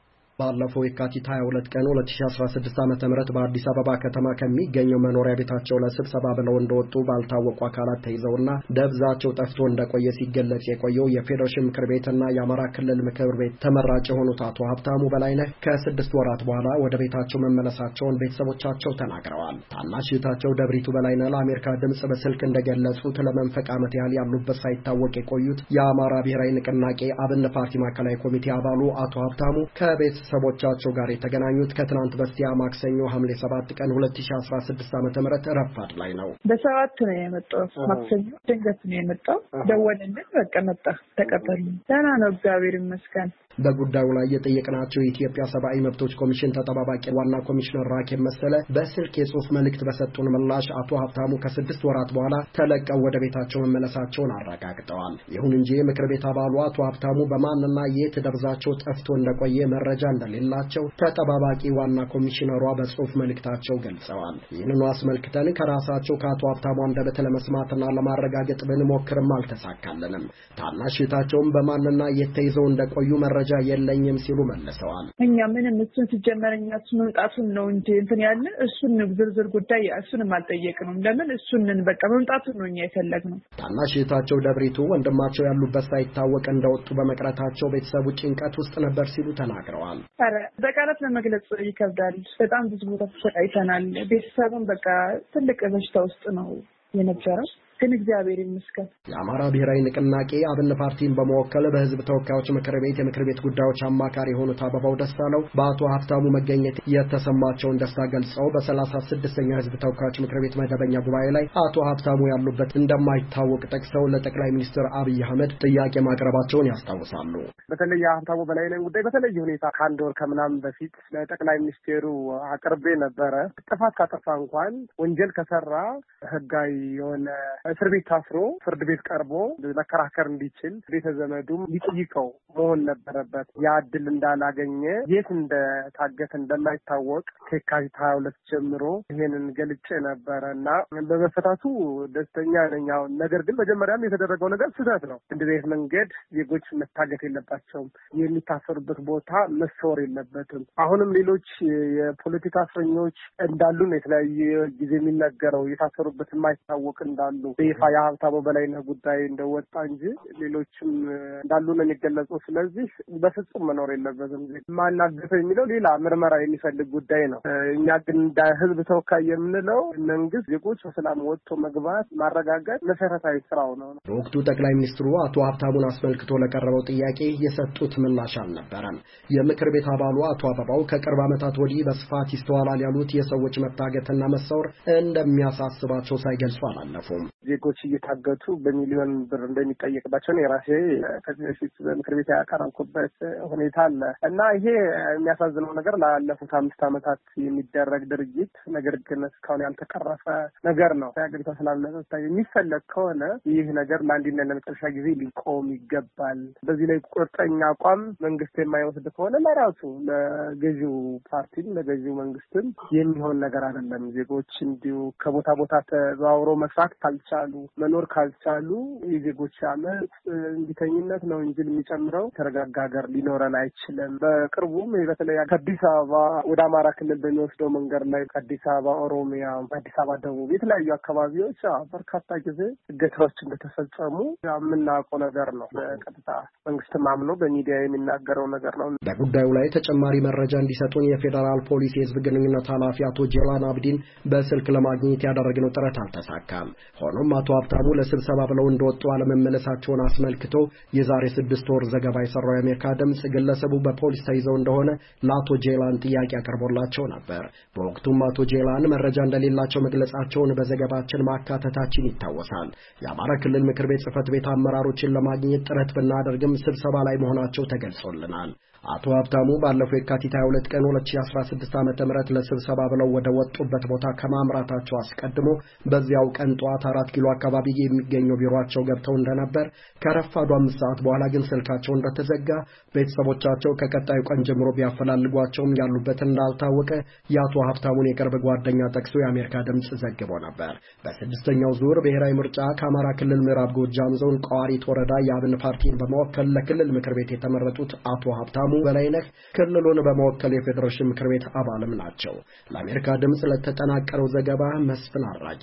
ባለፈው የካቲት 22 ቀን 2016 ዓ.ም በአዲስ አበባ ከተማ ከሚገኘው መኖሪያ ቤታቸው ለስብሰባ ብለው እንደወጡ ባልታወቁ አካላት ተይዘውና ደብዛቸው ጠፍቶ እንደቆየ ሲገለጽ የቆየው የፌዴሬሽን ምክር ቤትና የአማራ ክልል ምክር ቤት ተመራጭ የሆኑት አቶ ሀብታሙ በላይነህ ከ6 ወራት በኋላ ወደ ቤታቸው መመለሳቸውን ቤተሰቦቻቸው ተናግረዋል። ታናሽ እህታቸው ደብሪቱ በላይነህ ለአሜሪካ ድምጽ በስልክ እንደገለጹት ለመንፈቅ ዓመት ያህል ያሉበት ሳይታወቅ የቆዩት የአማራ ብሔራዊ ንቅናቄ አብን ፓርቲ ማዕከላዊ ኮሚቴ አባሉ አቶ ሀብታሙ ከቤተሰቦቻቸው ጋር የተገናኙት ከትናንት በስቲያ ማክሰኞ ሐምሌ 7 ቀን 2016 ዓ.ም ረፋድ ላይ ነው። በ7 ነው የመጣው። ማክሰኞ ድንገት ነው የመጣው። ደወለልን፣ በቃ መጣ፣ ተቀበልን። ደህና ነው እግዚአብሔር ይመስገን። በጉዳዩ ላይ የጠየቅናቸው የኢትዮጵያ ሰብአዊ መብቶች ኮሚሽን ተጠባባቂ ዋና ኮሚሽነር ራኬብ መሰለ በስልክ የጽሑፍ መልእክት በሰጡን ምላሽ አቶ ሀብታሙ ከ6 ወራት በኋላ ተለቀው ወደ ቤታቸው መመለሳቸውን አረጋግጠዋል። ይሁን እንጂ ምክር ቤት አባሉ አቶ ሀብታሙ በማንና የት ደብዛቸው ጠፍቶ እንደቆየ መረጃ እንደሌላቸው ተጠባባቂ ዋና ኮሚሽነሯ በጽሑፍ መልእክታቸው ገልጸዋል። ይህንኑ አስመልክተን ከራሳቸው ከአቶ ሀብታሙ አንደበት ለመስማትና ለማረጋገጥ ብንሞክርም አልተሳካልንም። ታናሽ እህታቸውም በማንና የት ተይዘው እንደቆዩ መረጃ የለኝም ሲሉ መልሰዋል። እኛ ምንም እሱን ሲጀመረኛ መምጣቱን ነው እንጂ እንትን ያለ እሱን ዝርዝር ጉዳይ እሱንም አልጠየቅንም። ለምን እሱንን በቃ መምጣቱን ነው እኛ የፈለግነው። ታናሽ እህታቸው ደብሪቱ ወንድማቸው ያሉበት ሳይታወቅ እንደወጡ በመቅረታቸው ቤተሰቡ ጭንቀት ውስጥ ነበር ሲሉ ተናግረዋል። ኧረ በቃላት ለመግለጽ ይከብዳል። በጣም ብዙ ቦታ ተሰቃይተናል። ቤተሰቡን በቃ ትልቅ በሽታ ውስጥ ነው የነበረው። ግን እግዚአብሔር ይመስገን። የአማራ ብሔራዊ ንቅናቄ አብን ፓርቲን በመወከል በሕዝብ ተወካዮች ምክር ቤት የምክር ቤት ጉዳዮች አማካሪ የሆኑት አበባው ደሳለው በአቶ ሀብታሙ መገኘት የተሰማቸውን ደስታ ገልጸው በ36ኛው ሕዝብ ተወካዮች ምክር ቤት መደበኛ ጉባኤ ላይ አቶ ሀብታሙ ያሉበት እንደማይታወቅ ጠቅሰው ለጠቅላይ ሚኒስትር አብይ አህመድ ጥያቄ ማቅረባቸውን ያስታውሳሉ። በተለይ የሀብታሙ በላይነህ ጉዳይ በተለየ ሁኔታ ከአንድ ወር ከምናምን በፊት ለጠቅላይ ሚኒስቴሩ አቅርቤ ነበረ። ጥፋት ካጠፋ እንኳን ወንጀል ከሰራ ሕጋዊ የሆነ እስር ቤት ታስሮ ፍርድ ቤት ቀርቦ መከራከር እንዲችል ቤተ ዘመዱም ሊጠይቀው መሆን ነበረበት። ያ ዕድል እንዳላገኘ የት እንደታገተ እንደማይታወቅ ከየካቲት 22 ጀምሮ ይሄንን ገልጬ ነበረ እና በመፈታቱ ደስተኛ ነኝ። ነገር ግን መጀመሪያም የተደረገው ነገር ስህተት ነው። እንደዚህ አይነት መንገድ ዜጎች መታገት የለባቸውም። የሚታሰሩበት ቦታ መሰወር የለበትም። አሁንም ሌሎች የፖለቲካ እስረኞች እንዳሉ ነው የተለያየ ጊዜ የሚነገረው። የታሰሩበት የማይታወቅ እንዳሉ በይፋ የሀብታሙ በላይነህ ጉዳይ እንደወጣ እንጂ ሌሎችም እንዳሉ ነው የሚገለጸው። ስለዚህ በፍጹም መኖር የለበትም። ማናገተው የሚለው ሌላ ምርመራ የሚፈልግ ጉዳይ ነው። እኛ ግን እንደ ሕዝብ ተወካይ የምንለው መንግስት ዜጎች በሰላም ወጥቶ መግባት ማረጋገጥ መሰረታዊ ስራው ነው። በወቅቱ ጠቅላይ ሚኒስትሩ አቶ ሀብታሙን አስመልክቶ ለቀረበው ጥያቄ የሰጡት ምላሽ አልነበረም። የምክር ቤት አባሉ አቶ አበባው ከቅርብ ዓመታት ወዲህ በስፋት ይስተዋላል ያሉት የሰዎች መታገትና መሰወር እንደሚያሳስባቸው ሳይገልጹ አላለፉም። ዜጎች እየታገቱ በሚሊዮን ብር እንደሚጠየቅባቸው ነው የራሴ ከዚህ በፊት በምክር ቤት ያቀረብኩበት ሁኔታ አለ እና ይሄ የሚያሳዝነው ነገር ላለፉት 5 ዓመታት የሚደረግ ድርጊት ነገር ግን እስካሁን ያልተቀረፈ ነገር ነው። የሀገሪቷ ሰላም ለጸጥታ የሚፈለግ ከሆነ ይህ ነገር ለአንድና ለመጨረሻ ጊዜ ሊቆም ይገባል። በዚህ ላይ ቁርጠኛ አቋም መንግስት የማይወስድ ከሆነ ለራሱ ለገዢው ፓርቲም ለገዢው መንግስትም የሚሆን ነገር አይደለም። ዜጎች እንዲሁ ከቦታ ቦታ ተዘዋውሮ መስራት ካልቻሉ መኖር ካልቻሉ የዜጎች አመት እንዲተኝነት ነው እንጂ የሚጨምረው ተረጋጋ ሀገር ሊኖረን አይችልም። በቅርቡም በተለይ ከአዲስ አበባ ወደ አማራ ክልል በሚወስደው መንገድ ላይ ከአዲስ አበባ ኦሮሚያ፣ አዲስ አበባ ደቡብ የተለያዩ አካባቢዎች በርካታ ጊዜ እገታዎች እንደተፈጸሙ የምናውቀው ነገር ነው። በቀጥታ መንግስትም አምኖ በሚዲያ የሚናገረው ነገር ነው። በጉዳዩ ላይ ተጨማሪ መረጃ እንዲሰጡን የፌዴራል ፖሊስ የህዝብ ግንኙነት ኃላፊ አቶ ጄላን አብዲን በስልክ ለማግኘት ያደረግነው ጥረት አልተሳካም። ሆኖም አቶ ሀብታሙ ለስብሰባ ብለው እንደወጡ አለመመለሳቸውን አስመልክቶ የዛሬ 6 ወር ዘገባ የሰራው የአሜሪካ ድምጽ ግለሰቡ በፖሊስ ተይዘው እንደሆነ ለአቶ ጄላን ጥያቄ አቅርቦላቸው ነበር። በወቅቱም አቶ ጄላን መረጃ እንደሌላቸው መግለጻቸውን በዘገባችን ማካተታችን ይታወሳል። የአማራ ክልል ምክር ቤት ጽሕፈት ቤት አመራሮችን ለማግኘት ጥረት ብናደርግም ስብሰባ ላይ መሆናቸው ተገልጾልናል። አቶ ሀብታሙ ባለፈው የካቲት 22 ቀን 2016 ዓ.ም ለስብሰባ ብለው ወደ ወጡበት ቦታ ከማምራታቸው አስቀድሞ በዚያው ቀን ጧት 4 ኪሎ አካባቢ የሚገኘው ቢሮአቸው ገብተው እንደነበር ከረፋዱ 5 ሰዓት በኋላ ግን ስልካቸው እንደተዘጋ ቤተሰቦቻቸው ከቀጣዩ ቀን ጀምሮ ቢያፈላልጓቸውም ያሉበት እንዳልታወቀ የአቶ ሀብታሙን የቅርብ ጓደኛ ጠቅሶ የአሜሪካ ድምጽ ዘግቦ ነበር። በስድስተኛው ዙር ብሔራዊ ምርጫ ከአማራ ክልል ምዕራብ ጎጃም ዞን ቋሪት ወረዳ የአብን ፓርቲን በመወከል ለክልል ምክር ቤት የተመረጡት አቶ ሀብታሙ በላይነህ ክልሉን በመወከል የፌዴሬሽን ምክር ቤት አባልም ናቸው። ለአሜሪካ ድምጽ ለተጠናቀረው ዘገባ መስፍን አራጊ።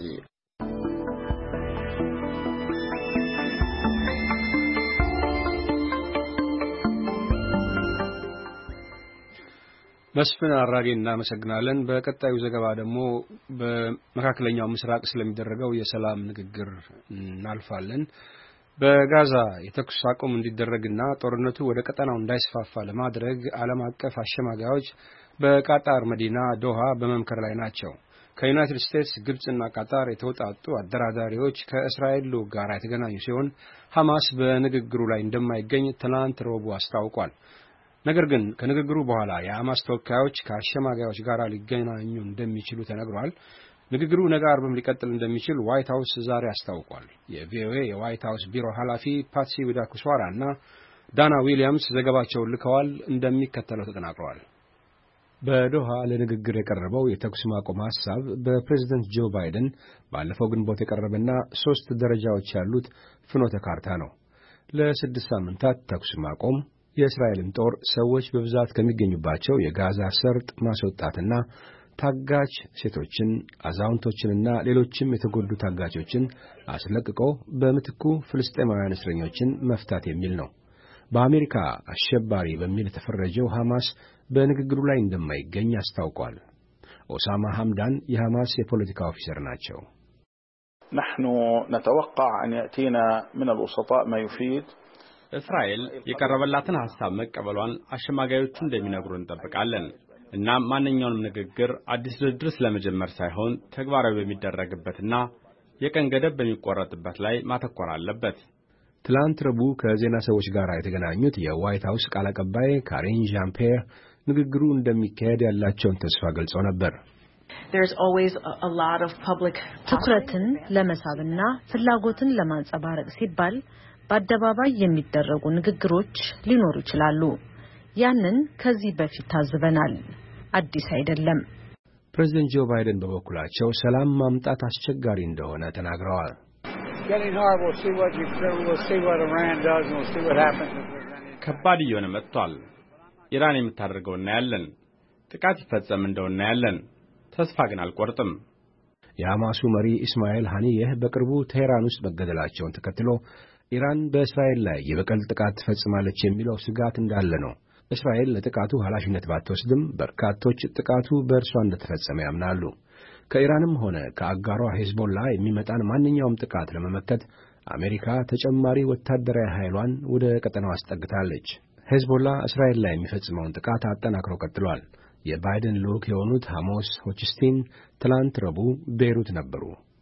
መስፍን አራጌ እናመሰግናለን። በቀጣዩ ዘገባ ደግሞ በመካከለኛው ምስራቅ ስለሚደረገው የሰላም ንግግር እናልፋለን። በጋዛ የተኩስ አቁም እንዲደረግና ጦርነቱ ወደ ቀጠናው እንዳይስፋፋ ለማድረግ ዓለም አቀፍ አሸማጋዮች በቃጣር መዲና ዶሃ በመምከር ላይ ናቸው። ከዩናይትድ ስቴትስ፣ ግብጽና ቃጣር የተውጣጡ አደራዳሪዎች ከእስራኤል ጋር የተገናኙ ሲሆን ሐማስ በንግግሩ ላይ እንደማይገኝ ትናንት ረቡዕ አስታውቋል። ነገር ግን ከንግግሩ በኋላ የሐማስ ተወካዮች ከአሸማጋዮች ጋር ሊገናኙ እንደሚችሉ ተነግሯል። ንግግሩ ነገ አርብም ሊቀጥል እንደሚችል ዋይት ሃውስ ዛሬ አስታውቋል። የቪኦኤ የዋይት ሃውስ ቢሮ ኃላፊ ፓትሲ ዊዳኩስዋራ እና ዳና ዊሊያምስ ዘገባቸውን ልከዋል፣ እንደሚከተለው ተጠናቅረዋል። በዶሃ ለንግግር የቀረበው የተኩስ ማቆም ሐሳብ በፕሬዝዳንት ጆ ባይደን ባለፈው ግንቦት የቀረበና 3 ደረጃዎች ያሉት ፍኖተ ካርታ ነው። ለ6 ሳምንታት ተኩስ ማቆም፣ የእስራኤልን ጦር ሰዎች በብዛት ከሚገኙባቸው የጋዛ ሰርጥ ማስወጣትና ታጋች ሴቶችን፣ አዛውንቶችንና ሌሎችም የተጎዱ ታጋቾችን አስለቅቆ በምትኩ ፍልስጤማውያን እስረኞችን መፍታት የሚል ነው። በአሜሪካ አሸባሪ በሚል የተፈረጀው ሐማስ በንግግሩ ላይ እንደማይገኝ አስታውቋል። ኦሳማ ሐምዳን የሐማስ የፖለቲካ ኦፊሰር ናቸው። نحن نتوقع أن يأتينا من الوسطاء ما يفيد እስራኤል የቀረበላትን ሐሳብ መቀበሏን አሸማጋዮቹ እንደሚነግሩ እንጠብቃለን። እና ማንኛውንም ንግግር አዲስ ድርድር ስለመጀመር ሳይሆን ተግባራዊ በሚደረግበትና የቀን ገደብ በሚቆረጥበት ላይ ማተኮር አለበት። ትላንት ረቡዕ ከዜና ሰዎች ጋር የተገናኙት የዋይት ሃውስ ቃል አቀባይ ካሪን ዣን-ፒየር ንግግሩ እንደሚካሄድ ያላቸውን ተስፋ ገልጸው ነበር። ትኩረትን ለመሳብና ፍላጎትን ለማንጸባረቅ ሲባል በአደባባይ የሚደረጉ ንግግሮች ሊኖሩ ይችላሉ። ያንን ከዚህ በፊት ታዝበናል። አዲስ አይደለም። ፕሬዝዳንት ጆ ባይደን በበኩላቸው ሰላም ማምጣት አስቸጋሪ እንደሆነ ተናግረዋል። ከባድ እየሆነ መጥቷል። ኢራን የምታደርገው እናያለን። ጥቃት ይፈጸም እንደው እናያለን። ተስፋ ግን አልቆርጥም። የሐማሱ መሪ ኢስማኤል ሐኒየህ በቅርቡ ቴህራን ውስጥ መገደላቸውን ተከትሎ ኢራን በእስራኤል ላይ የበቀል ጥቃት ትፈጽማለች የሚለው ስጋት እንዳለ ነው። እስራኤል ለጥቃቱ ኃላፊነት ባትወስድም በርካቶች ጥቃቱ በእርሷ እንደተፈጸመ ያምናሉ። ከኢራንም ሆነ ከአጋሯ ሄዝቦላ የሚመጣን ማንኛውም ጥቃት ለመመከት አሜሪካ ተጨማሪ ወታደራዊ ኃይሏን ወደ ቀጠናው አስጠግታለች። ሄዝቦላ እስራኤል ላይ የሚፈጽመውን ጥቃት አጠናክሮ ቀጥሏል። የባይደን ልዑክ የሆኑት ሃሞስ ሆችስቲን ትላንት ረቡዕ ቤይሩት ነበሩ።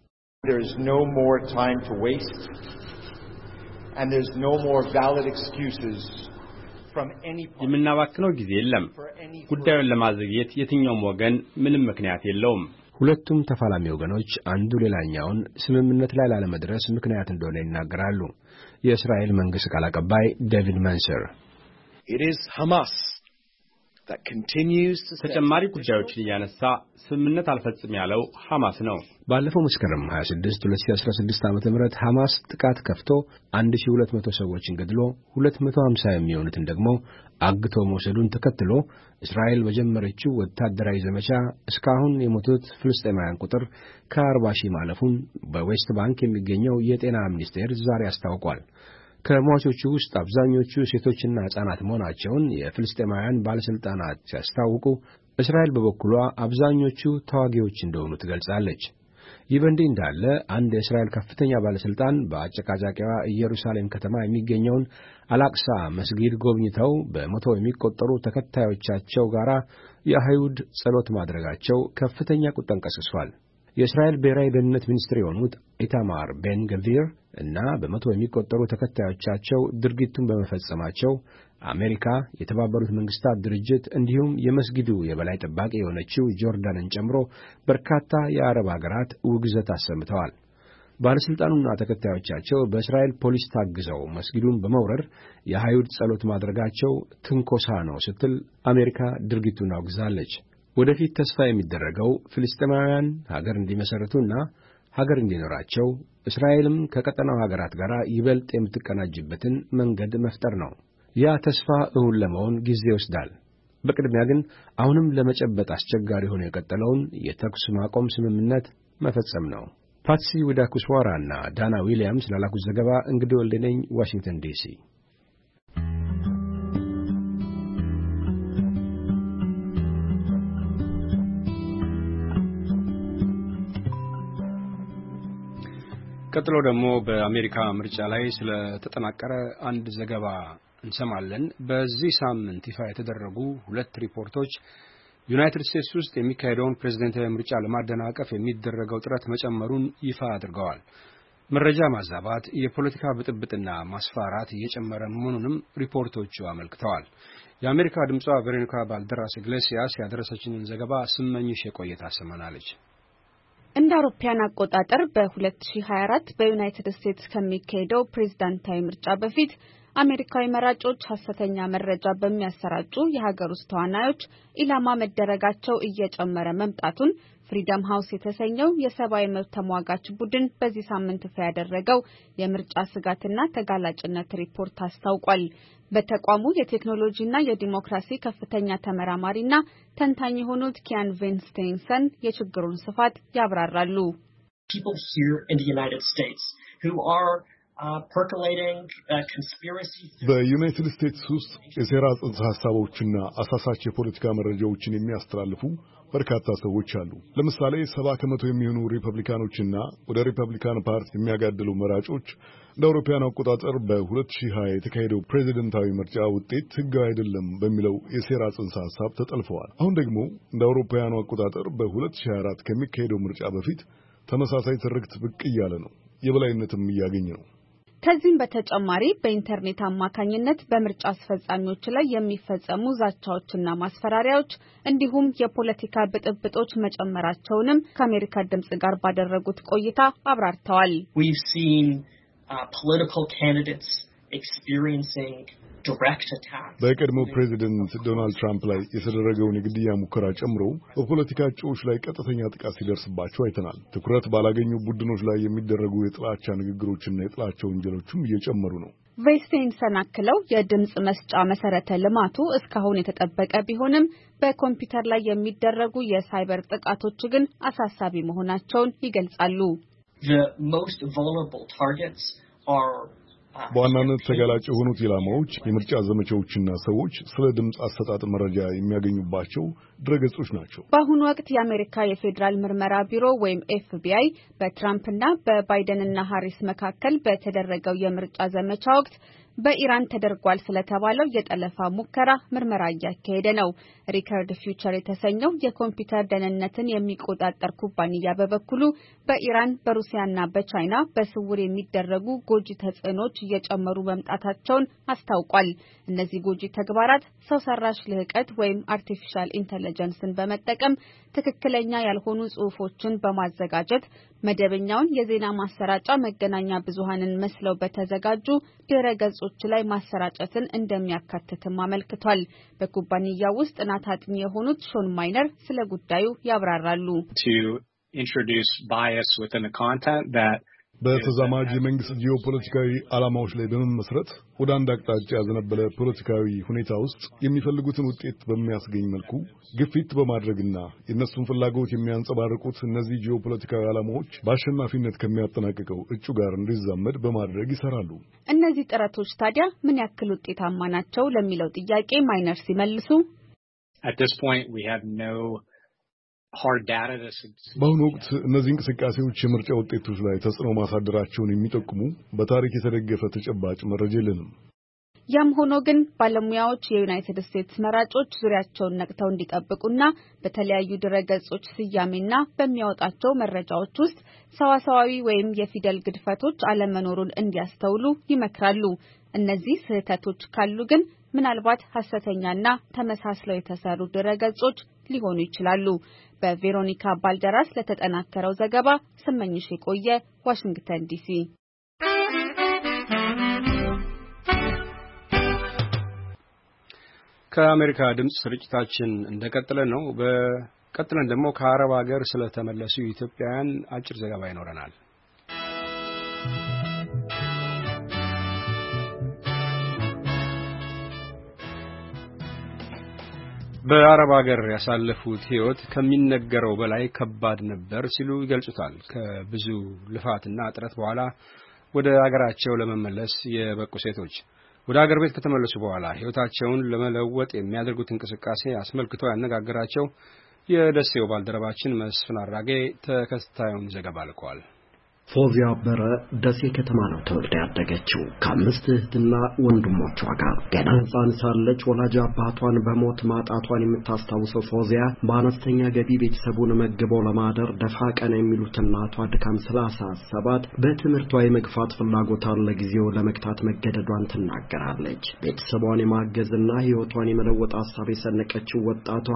የምናባክነው ጊዜ የለም። ጉዳዩን ለማዘግየት የትኛውም ወገን ምንም ምክንያት የለውም። ሁለቱም ተፋላሚ ወገኖች አንዱ ሌላኛውን ስምምነት ላይ ላለመድረስ ምክንያት እንደሆነ ይናገራሉ። የእስራኤል መንግሥት ቃል አቀባይ ዴቪድ መንሰር ተጨማሪ ጉዳዮችን እያነሳ ስምምነት አልፈጽም ያለው ሐማስ ነው። ባለፈው መስከረም 26 2016 ዓ.ም ሐማስ ጥቃት ከፍቶ 1200 ሰዎችን ገድሎ 250 የሚሆኑትን ደግሞ አግቶ መውሰዱን ተከትሎ እስራኤል በጀመረችው ወታደራዊ ዘመቻ እስካሁን የሞቱት ፍልስጤማውያን ቁጥር ከ40,000 ማለፉን በዌስት ባንክ የሚገኘው የጤና ሚኒስቴር ዛሬ አስታውቋል። ከሟቾቹ ውስጥ አብዛኞቹ ሴቶችና ሕፃናት መሆናቸውን የፍልስጤማውያን ባለሥልጣናት ሲያስታውቁ፣ እስራኤል በበኩሏ አብዛኞቹ ተዋጊዎች እንደሆኑ ትገልጻለች። ይህ በእንዲህ እንዳለ አንድ የእስራኤል ከፍተኛ ባለሥልጣን በአጨቃጫቂዋ ኢየሩሳሌም ከተማ የሚገኘውን አልአቅሳ መስጊድ ጎብኝተው በመቶ የሚቆጠሩ ተከታዮቻቸው ጋር የአይሁድ ጸሎት ማድረጋቸው ከፍተኛ ቁጣን ቀስቅሷል። የእስራኤል ብሔራዊ ደህንነት ሚኒስትር የሆኑት ኢታማር ቤን ገቪር እና በመቶ የሚቆጠሩ ተከታዮቻቸው ድርጊቱን በመፈጸማቸው አሜሪካ፣ የተባበሩት መንግስታት ድርጅት እንዲሁም የመስጊዱ የበላይ ጠባቂ የሆነችው ጆርዳንን ጨምሮ በርካታ የአረብ ሀገራት ውግዘት አሰምተዋል። ባለስልጣኑና ተከታዮቻቸው በእስራኤል ፖሊስ ታግዘው መስጊዱን በመውረር የአይሁድ ጸሎት ማድረጋቸው ትንኮሳ ነው ስትል አሜሪካ ድርጊቱን አውግዛለች። ወደፊት ተስፋ የሚደረገው ፍልስጤማውያን ሀገር እንዲመሰርቱና ሀገር እንዲኖራቸው እስራኤልም ከቀጠናው ሀገራት ጋር ይበልጥ የምትቀናጅበትን መንገድ መፍጠር ነው። ያ ተስፋ እውን ለመሆን ጊዜ ይወስዳል። በቅድሚያ ግን አሁንም ለመጨበጥ አስቸጋሪ ሆኖ የቀጠለውን የተኩስ ማቆም ስምምነት መፈጸም ነው። ፓትሲ ዊዳኩስዋራና ዳና ዊሊያምስ ላላኩት ዘገባ እንግዲህ ወልዴ ነኝ፣ ዋሽንግተን ዲሲ። ቀጥሎ ደግሞ በአሜሪካ ምርጫ ላይ ስለተጠናቀረ አንድ ዘገባ እንሰማለን። በዚህ ሳምንት ይፋ የተደረጉ ሁለት ሪፖርቶች ዩናይትድ ስቴትስ ውስጥ የሚካሄደውን ፕሬዝዳንታዊ ምርጫ ለማደናቀፍ የሚደረገው ጥረት መጨመሩን ይፋ አድርገዋል። መረጃ ማዛባት፣ የፖለቲካ ብጥብጥና ማስፈራራት እየጨመረ መሆኑንም ሪፖርቶቹ አመልክተዋል። የአሜሪካ ድምጿ ቬሮኒካ ባልደራስ ኢግሌሲያስ ያደረሰችንን ዘገባ ስመኝሽ የቆየት አሰማናለች። እንደ አውሮፓውያን አቆጣጠር በ2024 በዩናይትድ ስቴትስ ከሚካሄደው ፕሬዝዳንታዊ ምርጫ በፊት አሜሪካዊ መራጮች ሐሰተኛ መረጃ በሚያሰራጩ የሀገር ውስጥ ተዋናዮች ኢላማ መደረጋቸው እየጨመረ መምጣቱን ፍሪደም ሃውስ የተሰኘው የሰብአዊ መብት ተሟጋች ቡድን በዚህ ሳምንት ይፋ ያደረገው የምርጫ ስጋትና ተጋላጭነት ሪፖርት አስታውቋል። በተቋሙ የቴክኖሎጂና የዲሞክራሲ ከፍተኛ ተመራማሪና ተንታኝ የሆኑት ኪያን ቬንስቴንሰን የችግሩን ስፋት ያብራራሉ። በዩናይትድ ስቴትስ ውስጥ የሴራ ጽንሰ ሐሳቦችና አሳሳች የፖለቲካ መረጃዎችን የሚያስተላልፉ በርካታ ሰዎች አሉ። ለምሳሌ 70% የሚሆኑ ሪፐብሊካኖችና ወደ ሪፐብሊካን ፓርቲ የሚያጋድሉ መራጮች እንደ አውሮፓውያን አቆጣጠር በ2020 የተካሄደው ፕሬዚደንታዊ ምርጫ ውጤት ሕጋዊ አይደለም በሚለው የሴራ ጽንሰ ሐሳብ ተጠልፈዋል። አሁን ደግሞ እንደ አውሮፓውያኑ አቆጣጠር በ2024 ከሚካሄደው ምርጫ በፊት ተመሳሳይ ትርክት ብቅ እያለ ነው፣ የበላይነትም እያገኘ ነው። ከዚህም በተጨማሪ በኢንተርኔት አማካኝነት በምርጫ አስፈጻሚዎች ላይ የሚፈጸሙ ዛቻዎችና ማስፈራሪያዎች እንዲሁም የፖለቲካ ብጥብጦች መጨመራቸውንም ከአሜሪካ ድምጽ ጋር ባደረጉት ቆይታ አብራርተዋል። በቀድሞው ፕሬዚደንት ዶናልድ ትራምፕ ላይ የተደረገውን የግድያ ሙከራ ጨምሮ በፖለቲካ እጩዎች ላይ ቀጥተኛ ጥቃት ሲደርስባቸው አይተናል። ትኩረት ባላገኙ ቡድኖች ላይ የሚደረጉ የጥላቻ ንግግሮችና የጥላቻ ወንጀሎችም እየጨመሩ ነው። ቬንስቴንሰን አክለው የድምጽ መስጫ መሰረተ ልማቱ እስካሁን የተጠበቀ ቢሆንም በኮምፒውተር ላይ የሚደረጉ የሳይበር ጥቃቶች ግን አሳሳቢ መሆናቸውን ይገልጻሉ። በዋናነት ተጋላጭ የሆኑት ኢላማዎች የምርጫ ዘመቻዎችና ሰዎች ስለ ድምፅ አሰጣጥ መረጃ የሚያገኙባቸው ድረገጾች ናቸው። በአሁኑ ወቅት የአሜሪካ የፌዴራል ምርመራ ቢሮ ወይም ኤፍቢአይ በትራምፕና በባይደንና ሃሪስ መካከል በተደረገው የምርጫ ዘመቻ ወቅት በኢራን ተደርጓል ስለተባለው የጠለፋ ሙከራ ምርመራ እያካሄደ ነው። ሪከርድ ፊውቸር የተሰኘው የኮምፒውተር ደህንነትን የሚቆጣጠር ኩባንያ በበኩሉ በኢራን በሩሲያና በቻይና በስውር የሚደረጉ ጎጂ ተጽዕኖች እየጨመሩ መምጣታቸውን አስታውቋል። እነዚህ ጎጂ ተግባራት ሰው ሰራሽ ልህቀት ወይም አርቲፊሻል ኢንተለጀንስን በመጠቀም ትክክለኛ ያልሆኑ ጽሑፎችን በማዘጋጀት መደበኛውን የዜና ማሰራጫ መገናኛ ብዙሃንን መስለው በተዘጋጁ ድረ ገጾች ላይ ማሰራጨትን እንደሚያካትትም አመልክቷል። በኩባንያው ውስጥ ጥናት አጥኚ የሆኑት ሾን ማይነር ስለ ጉዳዩ ያብራራሉ። በተዛማጅ የመንግስት ጂኦፖለቲካዊ ዓላማዎች ላይ በመመስረት ወደ አንድ አቅጣጫ ያዘነበለ ፖለቲካዊ ሁኔታ ውስጥ የሚፈልጉትን ውጤት በሚያስገኝ መልኩ ግፊት በማድረግና የእነሱን ፍላጎት የሚያንጸባርቁት እነዚህ ጂኦፖለቲካዊ ዓላማዎች በአሸናፊነት ከሚያጠናቅቀው እጩ ጋር እንዲዛመድ በማድረግ ይሰራሉ። እነዚህ ጥረቶች ታዲያ ምን ያክል ውጤታማ ናቸው ለሚለው ጥያቄ ማይነር ሲመልሱ በአሁኑ ወቅት እነዚህ እንቅስቃሴዎች የምርጫ ውጤቶች ላይ ተጽዕኖ ማሳደራቸውን የሚጠቁሙ በታሪክ የተደገፈ ተጨባጭ መረጃ የለንም። ያም ሆኖ ግን ባለሙያዎች የዩናይትድ ስቴትስ መራጮች ዙሪያቸውን ነቅተው እንዲጠብቁና በተለያዩ ድረገጾች ስያሜና በሚያወጣቸው መረጃዎች ውስጥ ሰዋሰዋዊ ወይም የፊደል ግድፈቶች አለመኖሩን እንዲያስተውሉ ይመክራሉ። እነዚህ ስህተቶች ካሉ ግን ምናልባት ሐሰተኛና ተመሳስለው የተሰሩ ድረገጾች ሊሆኑ ይችላሉ። በቬሮኒካ ባልደራስ ለተጠናከረው ዘገባ ስመኝሽ የቆየ ዋሽንግተን ዲሲ። ከአሜሪካ ድምጽ ስርጭታችን እንደቀጠለ ነው። በቀጥለን ደግሞ ከአረብ ሀገር ስለተመለሱ ኢትዮጵያውያን አጭር ዘገባ ይኖረናል። በአረብ ሀገር ያሳለፉት ህይወት ከሚነገረው በላይ ከባድ ነበር ሲሉ ይገልጹታል። ከብዙ ልፋትና ጥረት በኋላ ወደ ሀገራቸው ለመመለስ የበቁ ሴቶች ወደ ሀገር ቤት ከተመለሱ በኋላ ህይወታቸውን ለመለወጥ የሚያደርጉት እንቅስቃሴ አስመልክቶ ያነጋገራቸው የደሴው ባልደረባችን መስፍን አራጌ ተከታዩን ዘገባ ልኳል። ፎዚያ አበረ ደሴ ከተማ ነው ተወልዳ ያደገችው ከአምስት እህትና ወንድሞቿ ጋር። ገና ሕፃን ሳለች ወላጅ አባቷን በሞት ማጣቷን የምታስታውሰው ፎዚያ በአነስተኛ ገቢ ቤተሰቡን መግበው ለማደር ደፋ ቀና የሚሉት እናቷ ድካም ስላሳሰባት በትምህርቷ የመግፋት ፍላጎቷን ለጊዜው ለመግታት መገደዷን ትናገራለች። ቤተሰቧን የማገዝና ህይወቷን የመለወጥ ሐሳብ የሰነቀችው ወጣቷ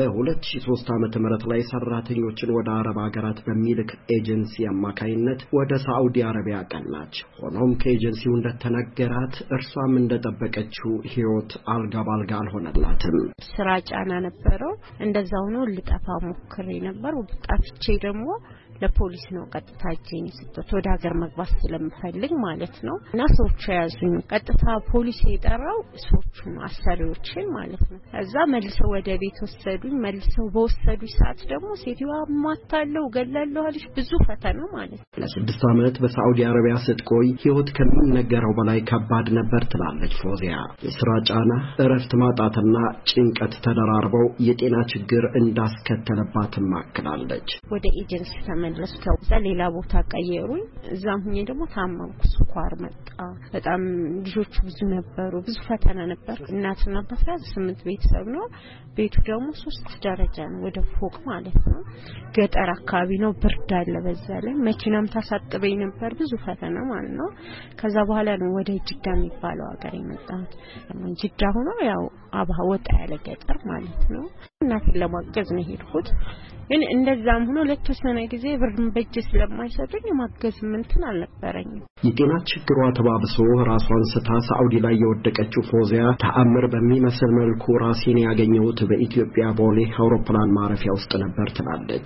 በ2003 ዓ.ም ላይ ሰራተኞችን ወደ አረብ ሀገራት በሚልክ ኤጀንሲ አማካይነት ወደ ሳዑዲ አረቢያ ቀናች። ሆኖም ከኤጀንሲው እንደተነገራት እርሷም እንደጠበቀችው ህይወት አልጋ ባልጋ አልሆነላትም። ስራ ጫና ነበረው። እንደዛው ነው ልጠፋ ሞክሬ ነበር። ወጣፍቼ ደግሞ ለፖሊስ ነው ቀጥታ እጄን ስጥቶ ወደ ሀገር መግባት ስለምፈልግ ማለት ነው። እና ሰዎች ያዙኝ። ቀጥታ ፖሊስ የጠራው ሰዎቹን አሰሪዎችን ማለት ነው። ከዛ መልሰው ወደ ቤት ወሰዱኝ። መልሰው በወሰዱኝ ሰዓት ደግሞ ሴትዋ ማታለው ገላለሁ አለች። ብዙ ፈተና ማለት ነው። ለ6 ዓመት በሳዑዲ አረቢያ ስትቆይ ህይወት ከሚነገረው በላይ ከባድ ነበር ትላለች ፎዚያ። የስራ ጫና፣ እረፍት ማጣትና ጭንቀት ተደራርበው የጤና ችግር እንዳስከተለባት ማክላለች። ወደ ኤጀንሲ ተመለስኩ። ሌላ ቦታ ቀየሩኝ። እዛም ሆኜ ደግሞ ታመምኩ። ስኳር መጣ። በጣም ልጆች ብዙ ነበሩ። ብዙ ፈተና ነበር። እናትና አባት 8 ቤተሰብ ነው። ቤቱ ደግሞ 3 ደረጃ ነው፣ ወደ ፎቅ ማለት ነው። ገጠር አካባቢ ነው። ብርድ አለ። በዛ ላይ መኪናም ታሳጥበኝ ነበር። ብዙ ፈተና ማለት ነው። ከዛ በኋላ ነው ወደ ጅዳ የሚባለው ሀገር የመጣሁት። ጅዳ ሆኖ ያው አባህ ወጣ ያለ ገጠር ማለት ነው። እናቴን ለማገዝ ነው ሄድኩት። ግን እንደዛም ሆኖ ለተወሰነ ጊዜ ብርም በእጅ ስለማይሰጡኝ ማገዝ ምንትን አልነበረኝም። የጤና ችግሯ ተባብሶ ራሷን ስታ ሳዑዲ ላይ የወደቀችው ፎዚያ ተአምር በሚመስል መልኩ ራሴን ያገኘሁት በኢትዮጵያ ቦሌ አውሮፕላን ማረፊያ ውስጥ ነበር ትላለች።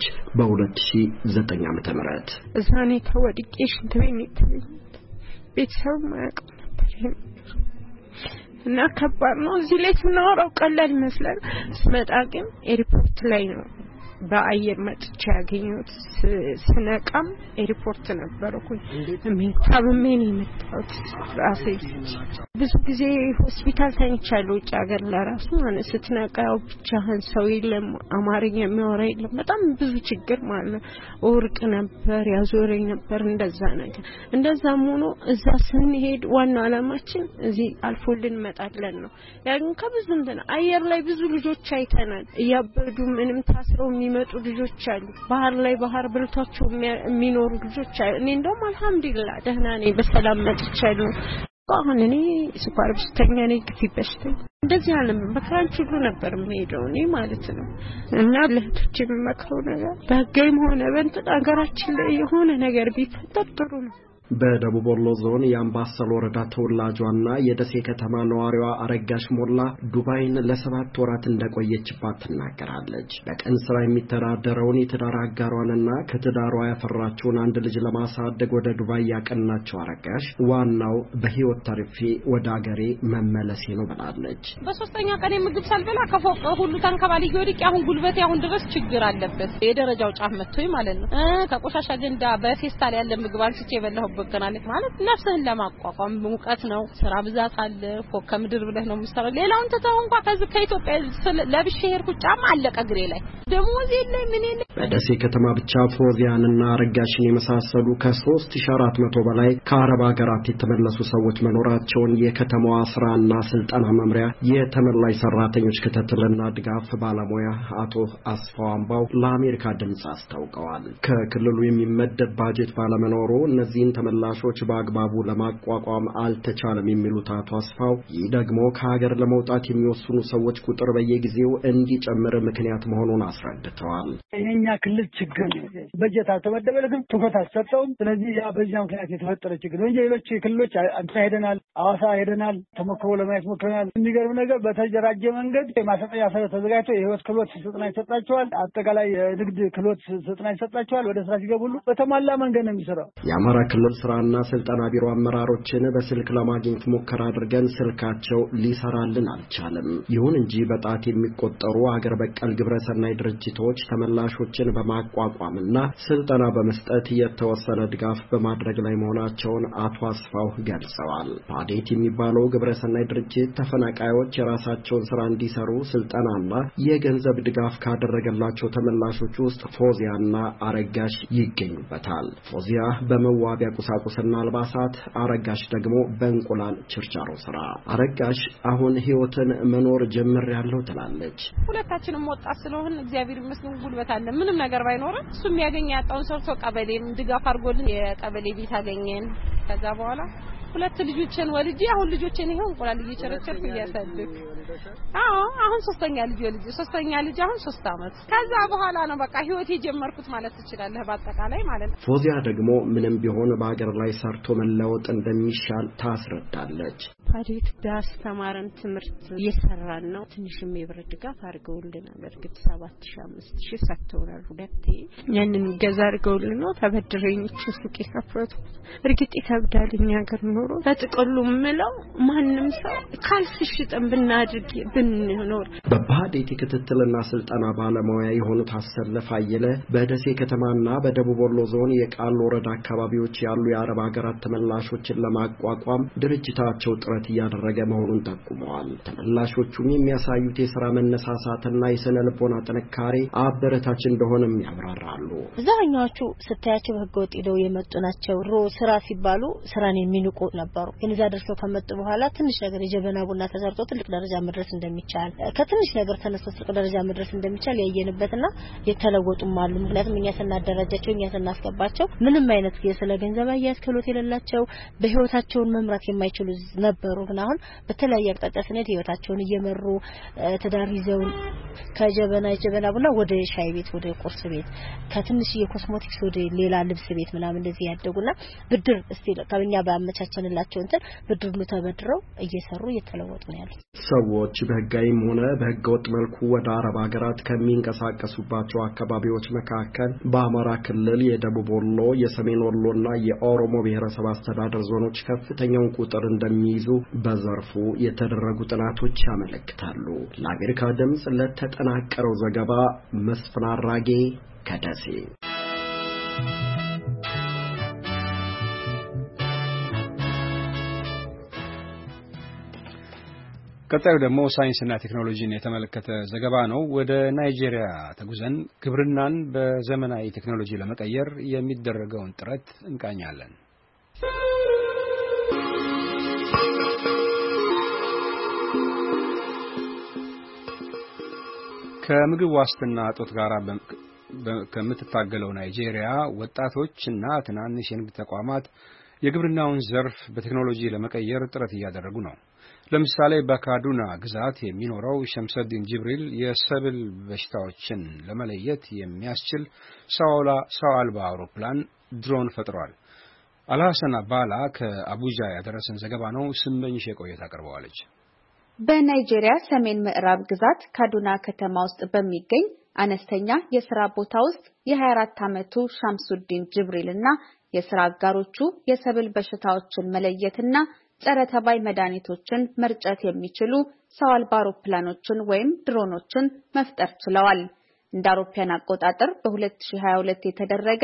በ2009 ዓ.ም እዛኔ ተወድቄ ሽንት ቤት ቤተሰብ ማያውቅ ነበር እና ከባድ ነው። እዚህ ላይ ስናወራው ቀላል ይመስላል። ስመጣ ግን ኤርፖርት ላይ ነው በአየር መጥቻ ያገኘሁት። ስነቃም ኤርፖርት ነበርኩኝ። ታምሜ ነው የመጣሁት። ራሴ ብዙ ጊዜ ሆስፒታል ተኝቻለሁ። ውጭ ሀገር ለራሱ ማለት ስትነቃው ብቻህን ሰው የለም፣ አማርኛ የሚያወራ የለም። በጣም ብዙ ችግር ማለት ወርቅ ነበር፣ ያዞረኝ ነበር። እንደዛ ነገር እንደዛም ሆኖ እዛ ስንሄድ ዋና አላማችን እዚህ አልፎልን መጣለን ነው። ያን ከብዙ እንትን አየር ላይ ብዙ ልጆች አይተናል። እያበዱ ምንም ታስረው የሚመጡ ልጆች አሉ። ባህር ላይ ባህር ብልቷቸው የሚኖሩ ልጆች አሉ። እኔ እንደውም አልহামዱሊላህ ደህና ነኝ፣ በሰላም መጥቻለሁ። አሁን እኔ ስኳር በሽተኛ ነኝ፣ ግፊት በሽተኛ እንደዚህ አለም በክራንች ሁሉ ነበር የምሄደው እኔ ማለት ነው። እና ለእህቶቼ የምመክረው ነገር በህግም ሆነ በእንትን አገራችን ላይ የሆነ ነገር ቢፈጠር ጥሩ ነው። በደቡብ ወሎ ዞን የአምባሰል ወረዳ ተወላጇና የደሴ ከተማ ነዋሪዋ አረጋሽ ሞላ ዱባይን ለ7 ወራት እንደቆየችባት ትናገራለች። በቀን ስራ የሚተዳደረውን የትዳር አጋሯንና ከትዳሯ ያፈራችውን አንድ ልጅ ለማሳደግ ወደ ዱባይ ያቀናቸው አረጋሽ ዋናው በህይወት ተርፌ ወደ አገሬ መመለሴ ነው ብላለች። በሶስተኛ ቀን ምግብ ሳልበላ ከፎቅ ሁሉ ተንከባልዬ ወድቄ አሁን ጉልበቴ አሁን ድረስ ችግር አለበት። የደረጃው ጫፍ መጥቶኝ ማለት ነው። ከቆሻሻ ገንዳ በፌስታል ያለ ምግብ አንስቼ የበላሁ ትበገናለች ማለት ነፍስህን ለማቋቋም ሙቀት ነው ስራ ብዛት አለ ፎቅ ከምድር ብለህ ነው የምትሰራው ሌላውን ተተው እንኳን ከዚህ ከኢትዮጵያ ለብሼ ሄድኩ ጫማ አለቀ እግሬ ላይ ደሞዝ የለኝ ምን የለኝ በደሴ ከተማ ብቻ ፎዚያንና አረጋሽን የመሳሰሉ ከ3400 በላይ ከአረብ ሀገራት የተመለሱ ሰዎች መኖራቸውን የከተማዋ ስራና ስልጠና መምሪያ የተመላሽ ሰራተኞች ክትትልና ድጋፍ ባለሙያ አቶ አስፋው አምባው ለአሜሪካ ድምጽ አስታውቀዋል። ከክልሉ የሚመደብ ባጀት ባለመኖሩ እነዚህን ተመላሾች በአግባቡ ለማቋቋም አልተቻለም የሚሉት አቶ አስፋው ይህ ደግሞ ከሀገር ለመውጣት የሚወስኑ ሰዎች ቁጥር በየጊዜው እንዲጨምር ምክንያት መሆኑን አስረድተዋል። የኛ ክልል ችግር በጀት አልተመደበለትም ትኩረት አልሰጠውም። ስለዚህ ያ በዚያ ምክንያት የተፈጠረ ችግር ነው እንጂ ሌሎች ክልሎች አንተ ሄደናል አዋሳ ሄደናል ተሞክሮ ለማየት ሞክረናል። የሚገርም ነገር በተደራጀ መንገድ ማሰልጠኛ ሰበብ ተዘጋጅቶ የህይወት ክህሎት ስልጠና ይሰጣቸዋል። አጠቃላይ የንግድ ክህሎት ስልጠና ይሰጣቸዋል። ወደ ስራ ሲገቡ ሁሉ በተሟላ መንገድ ነው የሚሰራው። የአማራ ክልል ስራና ስልጠና ቢሮ አመራሮችን በስልክ ለማግኘት ሙከራ አድርገን ስልካቸው ሊሰራልን አልቻለም። ይሁን እንጂ በጣት የሚቆጠሩ ሀገር በቀል ግብረሰናይ ድርጅቶች ተመላሾችን በማቋቋምና ስልጠና በመስጠት የተወሰነ ድጋፍ በማድረግ ላይ መሆናቸውን አቶ አስፋው ገልጸዋል። ፓዴት የሚባለው ግብረሰናይ ድርጅት ተፈናቃዮች የራሳቸውን ስራ እንዲሰሩ ስልጠናና የገንዘብ ድጋፍ ካደረገላቸው ተመላሾች ውስጥ ፎዚያና አረጋሽ ይገኙበታል። ፎዚያ በመዋቢያ ቁሳቁስና አልባሳት፣ አረጋሽ ደግሞ በእንቁላል ችርቻሮ ስራ። አረጋሽ አሁን ህይወትን መኖር ጀምሬያለሁ ትላለች። ሁለታችንም ወጣት ስለሆን እግዚአብሔር ይመስገን ጉልበት አለ ምንም ነገር ባይኖርም እሱ የሚያገኝ ያጣውን ሰርቶ ቀበሌም ድጋፍ አድርጎልን የቀበሌ ቤት አገኘን። ከዛ በኋላ ሁለት ልጆችን ወልጄ አሁን ልጆችን ይሄው እንቁላል እየቸረቸርኩ እያሳደግኩ አሁን ሶስተኛ ልጅ አሁን 3 አመት ከዛ በኋላ ነው በቃ ህይወት የጀመርኩት ማለት ትችላለህ በአጠቃላይ ማለት ነው። ፎዚያ ደግሞ ምንም ቢሆን በአገር ላይ ሰርቶ መለወጥ እንደሚሻል ታስረዳለች። ፓዴት ዳስተማረን ትምህርት እየሰራን ነው። ትንሽም የብር ድጋፍ አድርገውልናል። እርግጥ 7500 ሰጥተውናል ሁለቴ ያንን ገዛ አድርገውልን ነው ተበድረኝ ሱቅ የከፈትኩት። እርግጥ ይከብዳል እኛ ሀገር ኖሮ በጥቅሉ ምለው ማንም ሰው ካልሽሽጥም ብናድርግ ብንኖር በፓዴት ክትትልና ስልጠና ባለሙያ የሆኑት አሰለፍ አየለ በደሴ ከተማና በደቡብ ወሎ ዞን የቃል ወረዳ አካባቢዎች ያሉ የአረብ ሀገራት ተመላሾችን ለማቋቋም ድርጅታቸው ጥረት እያደረገ መሆኑን ጠቁመዋል። ተመላሾቹም የሚያሳዩት የሥራ መነሳሳትና የስነ ልቦና ጥንካሬ አበረታች እንደሆነም ያብራራሉ። አብዛኛዎቹ ስታያቸው በህገወጥ ሄደው የመጡ ናቸው። ስራ ሲባሉ ስራን የሚንቁ ነበሩ። ግን እዛ ደርሰው ከመጡ በኋላ ትንሽ ነገር የጀበና ቡና ተሰርቶ ትልቅ ደረጃ መድረስ እንደሚቻል ከትንሽ ነገር ተነስቶ ትልቅ ደረጃ መድረስ እንደሚቻል ያየንበትና የተለወጡም አሉ። ምክንያቱም እኛ ስናደራጃቸው እኛ ስናስገባቸው ምንም አይነት የስለ ገንዘብ አያያዝ ክህሎት የሌላቸው በህይወታቸውን መምራት የማይችሉ ነበሩ። ግን አሁን በተለያየ አቅጣጫ ስንሄድ ህይወታቸውን እየመሩ ትዳር ይዘው ከጀበና ቡና ወደ ሻይ ቤት ወደ ቁርስ ቤት ከትንሽ የኮስሞቲክስ ወደ ሌላ ልብስ ቤት ምናምን እንደዚህ ያደጉና ብድር እስቲ ከኛ ባመቻቸንላቸው እንትን ብድር ሁሉ ተበድረው እየሰሩ እየተለወጡ ነው ያሉት። ሰዎች በህጋዊም ሆነ በህገወጥ መልኩ ወደ አረብ ሀገራት ከሚንቀሳቀሱባቸው አካባቢዎች መካከል በአማራ ክልል የደቡብ ወሎ፣ የሰሜን ወሎና የኦሮሞ ብሔረሰብ አስተዳደር ዞኖች ከፍተኛውን ቁጥር እንደሚይዙ በዘርፉ የተደረጉ ጥናቶች ያመለክታሉ። ለአሜሪካ ድምጽ ለተጠናቀረው ዘገባ መስፍን አራጌ ከደሴ። ቀጣዩ ደግሞ ሳይንስና ቴክኖሎጂን የተመለከተ ዘገባ ነው። ወደ ናይጄሪያ ተጉዘን ግብርናን በዘመናዊ ቴክኖሎጂ ለመቀየር የሚደረገውን ጥረት እንቃኛለን። ከምግብ ዋስትና እጦት ጋር ከምትታገለው ናይጄሪያ ወጣቶችና ትናንሽ የንግድ ተቋማት የግብርናውን ዘርፍ በቴክኖሎጂ ለመቀየር ጥረት እያደረጉ ነው። ለምሳሌ በካዱና ግዛት የሚኖረው ሸምሰዲን ጅብሪል የሰብል በሽታዎችን ለመለየት የሚያስችል ሰው አልባ አውሮፕላን ድሮን ፈጥሯል። አልሐሰን አባላ ከአቡጃ ያደረሰን ዘገባ ነው። ስመኝሽ የቆየት አቀርበዋለች። በናይጄሪያ ሰሜን ምዕራብ ግዛት ካዱና ከተማ ውስጥ በሚገኝ አነስተኛ የሥራ ቦታ ውስጥ የ24 ዓመቱ ሸምሱዲን ጅብሪል እና የሥራ አጋሮቹ የሰብል በሽታዎችን መለየትና ጸረ ተባይ መድኃኒቶችን መርጨት የሚችሉ ሰው አልባ አውሮፕላኖችን ወይም ድሮኖችን መፍጠር ችለዋል። እንደ አውሮፓውያን አቆጣጠር በ2022 የተደረገ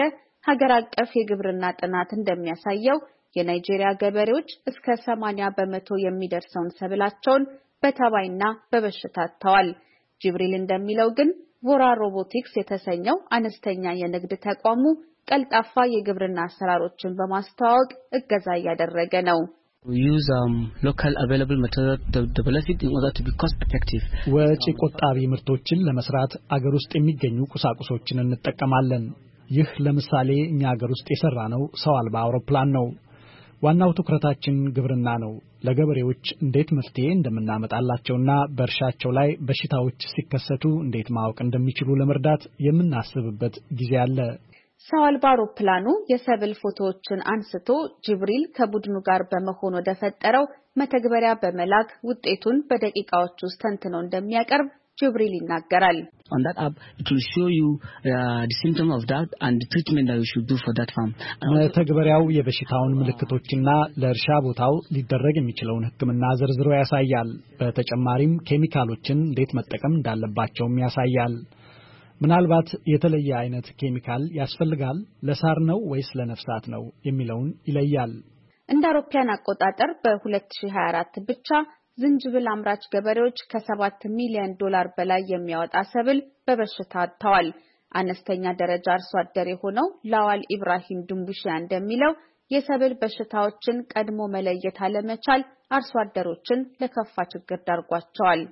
ሀገር አቀፍ የግብርና ጥናት እንደሚያሳየው የናይጄሪያ ገበሬዎች እስከ 80% የሚደርሰውን ሰብላቸውን በተባይና በበሽታ አጥተዋል። ጅብሪል እንደሚለው ግን ቮራ ሮቦቲክስ የተሰኘው አነስተኛ የንግድ ተቋሙ ቀልጣፋ የግብርና አሰራሮችን በማስተዋወቅ እገዛ እያደረገ ነው። use local available method to develop it in order to be cost effective. ወጪ ቆጣቢ ምርቶችን ለመስራት አገር ውስጥ የሚገኙ ቁሳቁሶችን እንጠቀማለን። ይህ ለምሳሌ እኛ አገር ውስጥ የሰራነው ሰው አልባ አውሮፕላን ነው። ዋናው ትኩረታችን ግብርና ነው። ለገበሬዎች እንዴት መፍትሄ እንደምናመጣላቸውና በእርሻቸው ላይ በሽታዎች ሲከሰቱ እንዴት ማወቅ እንደሚችሉ ለመርዳት የምናስብበት ጊዜ አለ። ሰው አልባ አውሮፕላኑ የሰብል ፎቶዎችን አንስቶ ጅብሪል ከቡድኑ ጋር በመሆን ወደ ፈጠረው መተግበሪያ በመላክ ውጤቱን በደቂቃዎች ውስጥ ተንትኖ እንደሚያቀርብ ጅብሪል ይናገራል። On that app it will show you the symptom of that and the treatment that you should do for that farm. መተግበሪያው የበሽታውን ምልክቶችና ለእርሻ ቦታው ሊደረግ የሚችለውን ሕክምና ዝርዝሮ ያሳያል። በተጨማሪም ኬሚካሎችን እንዴት መጠቀም እንዳለባቸውም ያሳያል። ምናልባት የተለየ አይነት ኬሚካል ያስፈልጋል ለሳር ነው ወይስ ለነፍሳት ነው የሚለውን ይለያል። እንደ አውሮፓውያን አቆጣጠር በ2024 ብቻ ዝንጅብል አምራች ገበሬዎች ከ7 ሚሊዮን ዶላር በላይ የሚያወጣ ሰብል በበሽታ አጥተዋል። አነስተኛ ደረጃ አርሶ አደር የሆነው ላዋል ኢብራሂም ዱምቡሺያ እንደሚለው የሰብል በሽታዎችን ቀድሞ መለየት አለመቻል አርሶ አደሮችን ለከፋ ችግር ዳርጓቸዋል።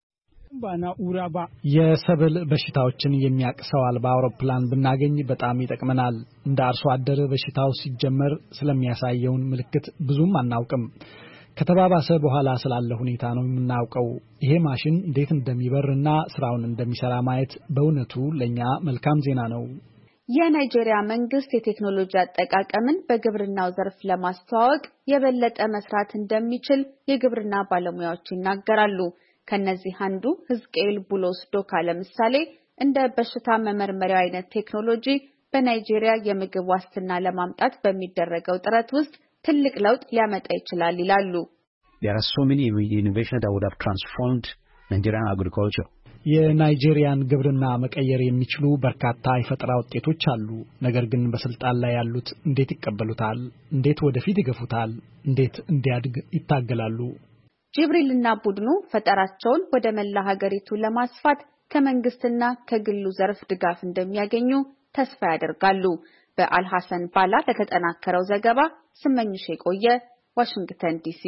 የሰብል በሽታዎችን የሚያቅሰው አልባ አውሮፕላን ብናገኝ በጣም ይጠቅመናል። እንደ አርሶ አደር በሽታው ሲጀመር ስለሚያሳየውን ምልክት ብዙም አናውቅም። ከተባባሰ በኋላ ስላለ ሁኔታ ነው የምናውቀው። ይሄ ማሽን እንዴት እንደሚበርና ስራውን እንደሚሰራ ማየት በእውነቱ ለኛ መልካም ዜና ነው። የናይጄሪያ መንግስት የቴክኖሎጂ አጠቃቀምን በግብርናው ዘርፍ ለማስተዋወቅ የበለጠ መስራት እንደሚችል የግብርና ባለሙያዎች ይናገራሉ። ከነዚህ አንዱ ህዝቅኤል ቡሎስ ዶካ ለምሳሌ እንደ በሽታ መመርመሪያ አይነት ቴክኖሎጂ በናይጄሪያ የምግብ ዋስትና ለማምጣት በሚደረገው ጥረት ውስጥ ትልቅ ለውጥ ሊያመጣ ይችላል ይላሉ። There are so many innovations that would have transformed Nigerian agriculture. የናይጄሪያን ግብርና መቀየር የሚችሉ በርካታ የፈጠራ ውጤቶች አሉ። ነገር ግን በስልጣን ላይ ያሉት እንዴት ይቀበሉታል? እንዴት ወደፊት ይገፉታል? እንዴት እንዲያድግ ይታገላሉ? ጅብሪልና ቡድኑ ፈጠራቸውን ወደ መላ ሀገሪቱ ለማስፋት ከመንግስትና ከግሉ ዘርፍ ድጋፍ እንደሚያገኙ ተስፋ ያደርጋሉ። በአልሐሰን ባላ ለተጠናከረው ዘገባ ስመኝሽ የቆየ ዋሽንግተን ዲሲ።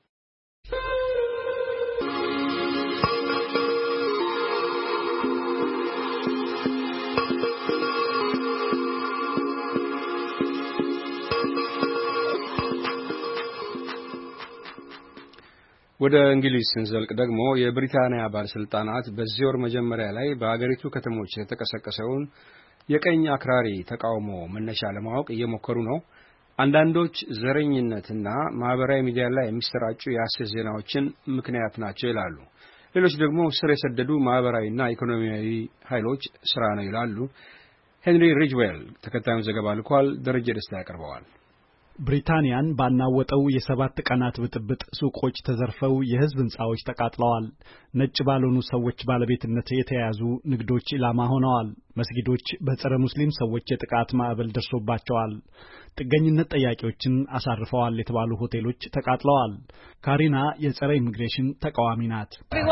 ወደ እንግሊዝ ስንዘልቅ ደግሞ የብሪታንያ ባለስልጣናት በዚህ ወር መጀመሪያ ላይ በአገሪቱ ከተሞች የተቀሰቀሰውን የቀኝ አክራሪ ተቃውሞ መነሻ ለማወቅ እየሞከሩ ነው። አንዳንዶች ዘረኝነትና ማህበራዊ ሚዲያ ላይ የሚሰራጩ የሐሰት ዜናዎችን ምክንያት ናቸው ይላሉ። ሌሎች ደግሞ ስር የሰደዱ ማህበራዊና ኢኮኖሚያዊ ኃይሎች ስራ ነው ይላሉ። ሄንሪ ሪጅዌል ተከታዩን ዘገባ ልኳል። ደረጀ ደስታ ያቀርበዋል። ብሪታንያን ባናወጠው የ7 ቀናት ብጥብጥ ሱቆች ተዘርፈው የህዝብ ህንጻዎች ተቃጥለዋል። ነጭ ባልሆኑ ሰዎች ባለቤትነት የተያዙ ንግዶች ኢላማ ሆነዋል። መስጊዶች በጸረ ሙስሊም ሰዎች የጥቃት ማዕበል ደርሶባቸዋል። ጥገኝነት ጠያቂዎችን አሳርፈዋል የተባሉ ሆቴሎች ተቃጥለዋል። ካሪና የጸረ ኢሚግሬሽን ተቃዋሚ ናት።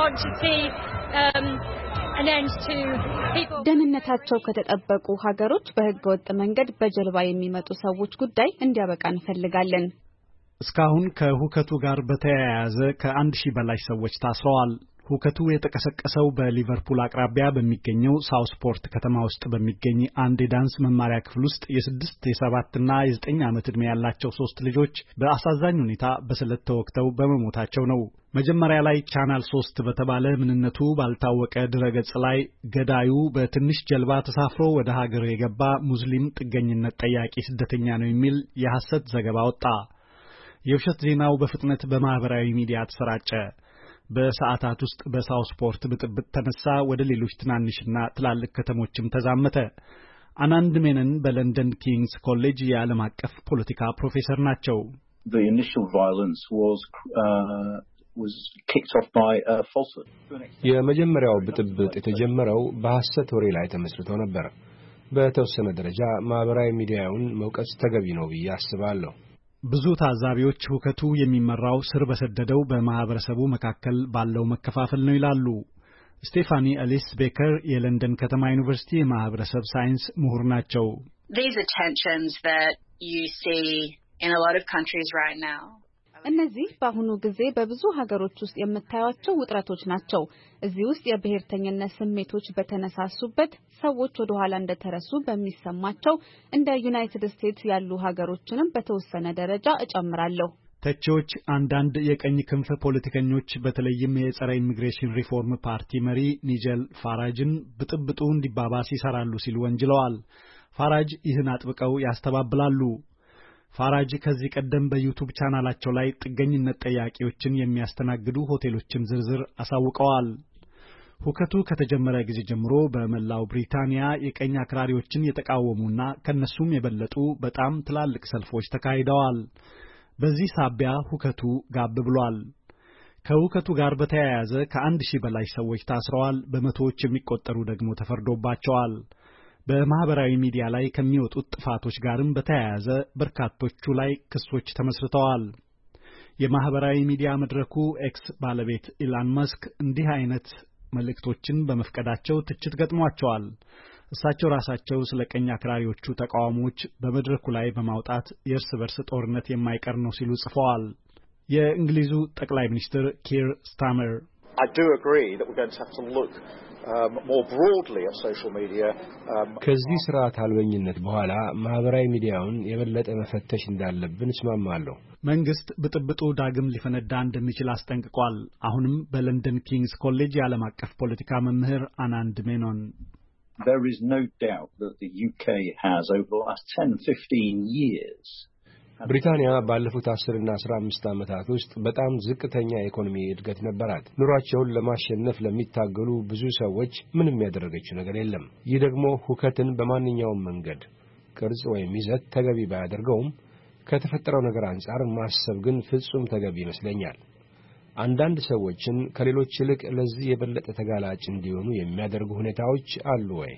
ደህንነታቸው ከተጠበቁ ሀገሮች በህገ ወጥ መንገድ በጀልባ የሚመጡ ሰዎች ጉዳይ እንዲያበቃ እንፈልጋለን። እስካሁን ከሁከቱ ጋር በተያያዘ ከ1000 በላይ ሰዎች ታስረዋል። ሁከቱ የተቀሰቀሰው በሊቨርፑል አቅራቢያ በሚገኘው ሳውስፖርት ከተማ ውስጥ በሚገኝ አንድ የዳንስ መማሪያ ክፍል ውስጥ የ6፣ የ7 እና የ9 ዓመት ዕድሜ ያላቸው 3 ልጆች በአሳዛኝ ሁኔታ በስለት ተወግተው በመሞታቸው ነው። መጀመሪያ ላይ ቻናል 3 በተባለ ምንነቱ ባልታወቀ ድረገጽ ላይ ገዳዩ በትንሽ ጀልባ ተሳፍሮ ወደ ሀገር የገባ ሙስሊም ጥገኝነት ጠያቂ ስደተኛ ነው የሚል የሐሰት ዘገባ ወጣ። የውሸት ዜናው በፍጥነት በማህበራዊ ሚዲያ ተሰራጨ። በሰዓታት ውስጥ በሳውስፖርት ብጥብጥ ተነሳ፣ ወደ ሌሎች ትናንሽና ትላልቅ ከተሞችም ተዛመተ። አናንድ ሜነን በለንደን ኪንግስ ኮሌጅ የዓለም አቀፍ ፖለቲካ ፕሮፌሰር ናቸው። The initial violence was kicked off by a falsehood. የመጀመሪያው ብጥብጥ የተጀመረው በሐሰት ወሬ ላይ ተመስርቶ ነበር። በተወሰነ ደረጃ ማህበራዊ ሚዲያውን መውቀስ ተገቢ ነው ብዬ አስባለሁ። ብዙ ታዛቢዎች ሁከቱ የሚመራው ስር በሰደደው በማህበረሰቡ መካከል ባለው መከፋፈል ነው ይላሉ። ስቴፋኒ አሊስ ቤከር የለንደን ከተማ ዩኒቨርሲቲ የማህበረሰብ ሳይንስ ምሁር ናቸው። These are tensions that you see in a lot of countries right now. እነዚህ በአሁኑ ጊዜ በብዙ ሀገሮች ውስጥ የምታዩቸው ውጥረቶች ናቸው። እዚህ ውስጥ የብሔርተኝነት ስሜቶች በተነሳሱበት ሰዎች ወደ ኋላ እንደተረሱ በሚሰማቸው እንደ ዩናይትድ ስቴትስ ያሉ ሀገሮችንም በተወሰነ ደረጃ እጨምራለሁ። ተቺዎች አንዳንድ የቀኝ ክንፍ ፖለቲከኞች በተለይም የጸረ ኢሚግሬሽን ሪፎርም ፓርቲ መሪ ኒጀል ፋራጅን ብጥብጡ እንዲባባስ ይሰራሉ ሲሉ ወንጅለዋል። ፋራጅ ይህን አጥብቀው ያስተባብላሉ። ፋራጅ ከዚህ ቀደም በዩቲዩብ ቻናላቸው ላይ ጥገኝነት ጠያቂዎችን የሚያስተናግዱ ሆቴሎችን ዝርዝር አሳውቀዋል። ሁከቱ ከተጀመረ ጊዜ ጀምሮ በመላው ብሪታንያ የቀኝ አክራሪዎችን የተቃወሙና ከነሱም የበለጡ በጣም ትላልቅ ሰልፎች ተካሂደዋል። በዚህ ሳቢያ ሁከቱ ጋብ ብሏል። ከሁከቱ ጋር በተያያዘ ከ1000 በላይ ሰዎች ታስረዋል፣ በመቶዎች የሚቆጠሩ ደግሞ ተፈርዶባቸዋል። በማህበራዊ ሚዲያ ላይ ከሚወጡት ጥፋቶች ጋርም በተያያዘ በርካቶቹ ላይ ክሶች ተመስርተዋል። የማህበራዊ ሚዲያ መድረኩ ኤክስ ባለቤት ኢላን መስክ እንዲህ አይነት መልእክቶችን በመፍቀዳቸው ትችት ገጥሟቸዋል። እሳቸው ራሳቸው ስለ ቀኝ አክራሪዎቹ ተቃዋሚዎች በመድረኩ ላይ በማውጣት የእርስ በርስ ጦርነት የማይቀር ነው ሲሉ ጽፈዋል። የእንግሊዙ ጠቅላይ ሚኒስትር ኪር ስታመር I do agree that we're going to have to look more broadly at social media. ከዚህ ስርዓት አልበኝነት በኋላ ማህበራዊ ሚዲያውን የበለጠ መፈተሽ እንዳለብን እስማማለሁ። መንግስት ብጥብጡ ዳግም ሊፈነዳ እንደሚችል አስጠንቅቋል። አሁንም በለንደን ኪንግስ ኮሌጅ የዓለም አቀፍ ፖለቲካ መምህር አናንድ ሜኖን There is no doubt that the UK has over the last 10-15 years ብሪታንያ ባለፉት 10 እና 15 ዓመታት ውስጥ በጣም ዝቅተኛ ኢኮኖሚ እድገት ነበራት። ኑሯቸውን ለማሸነፍ ለሚታገሉ ብዙ ሰዎች ምንም ያደረገችው ነገር የለም። ይህ ደግሞ ሁከትን በማንኛውም መንገድ ቅርጽ ወይም ይዘት ተገቢ ባያደርገውም ከተፈጠረው ነገር አንፃር ማሰብ ግን ፍጹም ተገቢ ይመስለኛል። አንዳንድ ሰዎችን ከሌሎች ይልቅ ለዚህ የበለጠ ተጋላጭ እንዲሆኑ የሚያደርጉ ሁኔታዎች አሉ ወይ?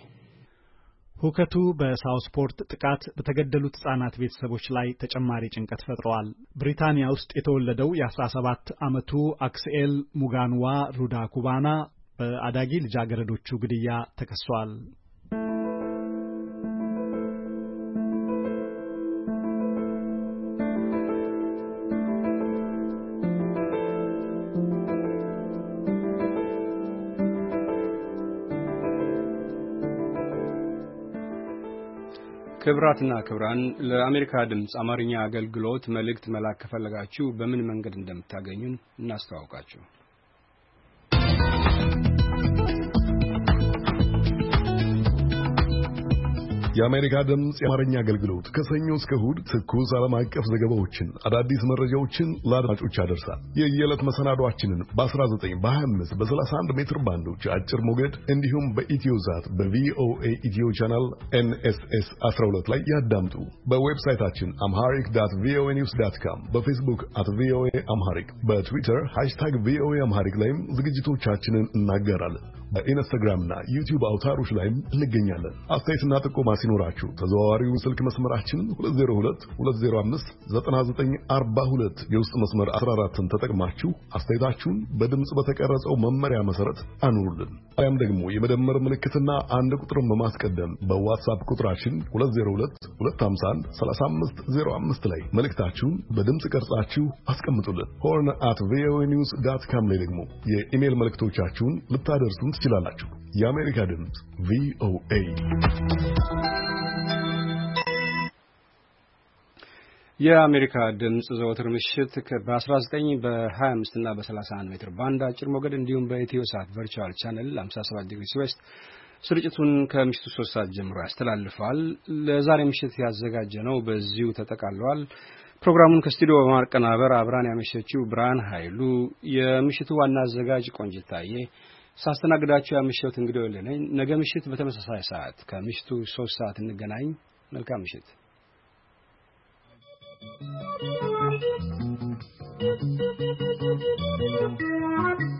ሁከቱ በሳውስፖርት ጥቃት በተገደሉት ህጻናት ቤተሰቦች ላይ ተጨማሪ ጭንቀት ፈጥሯል። ብሪታንያ ውስጥ የተወለደው የ17 ዓመቱ አክስኤል ሙጋንዋ ሩዳ ኩባና በአዳጊ ልጃገረዶቹ ግድያ ተከሷል። ክብራትና ክብራን ለአሜሪካ ድምጽ አማርኛ አገልግሎት መልእክት መላክ ከፈለጋችሁ በምን መንገድ እንደምታገኙን እናስተዋውቃችሁ። የአሜሪካ ድምጽ የአማርኛ አገልግሎት ከሰኞ እስከ እሁድ ትኩስ ዓለም አቀፍ ዘገባዎችን፣ አዳዲስ መረጃዎችን ለአድማጮች ያደርሳል። የየዕለት መሰናዷችንን በ19 በ25 በ31 ሜትር ባንዶች አጭር ሞገድ እንዲሁም በኢትዮዛት በቪኦኤ ኢትዮ ቻናል NSS 12 ላይ ያዳምጡ። በዌብሳይታችን amharic.voanews.com፣ በፌስቡክ @voaamharic፣ በትዊተር #VOA amharic ላይም ዝግጅቶቻችንን እናገራለን። በኢንስታግራምና ዩቲዩብ አውታሮች ላይም እንገኛለን። አስተያየትና ጥቆማ ሲኖራችሁ ተዘዋዋሪው ስልክ መስመራችን 2022059942 የውስጥ መስመር 14ን ተጠቅማችሁ አስተያየታችሁን በድምጽ በተቀረጸው መመሪያ መሰረት አኑሩልን። አያም ደግሞ የመደመር ምልክትና አንድ ቁጥርን በማስቀደም በዋትስአፕ ቁጥራችን 2022513505 ላይ መልእክታችሁን በድምጽ ቀርጻችሁ አስቀምጡልን። horn@voanews.com ላይ ደግሞ የኢሜል መልእክቶቻችሁን ልታደርሱን ትችላላችሁ። የአሜሪካ ድምጽ VOA። የአሜሪካ ድምጽ ዘወትር ምሽት በ19 በ25 እና በ31 ሜትር ባንድ አጭር ሞገድ እንዲሁም በኢትዮሳት ቨርቹዋል ቻነል 57 ዲግሪ ዌስት ስርጭቱን ከምሽቱ 3 ሰዓት ጀምሮ ያስተላልፋል። ለዛሬ ምሽት ያዘጋጀነው በዚሁ ተጠቃሏል። ፕሮግራሙን ከስቱዲዮ በማቀናበር አብራን ያመሸችው ብርሃን ኃይሉ፣ የምሽቱ ዋና አዘጋጅ ቆንጅታዬ፣ ሳስተናግዳችሁ ያመሸሁት እንግዲህ ወለነኝ። ነገ ምሽት በተመሳሳይ ሰዓት ከምሽቱ 3 ሰዓት እንገናኝ። መልካም ምሽት። Thank you.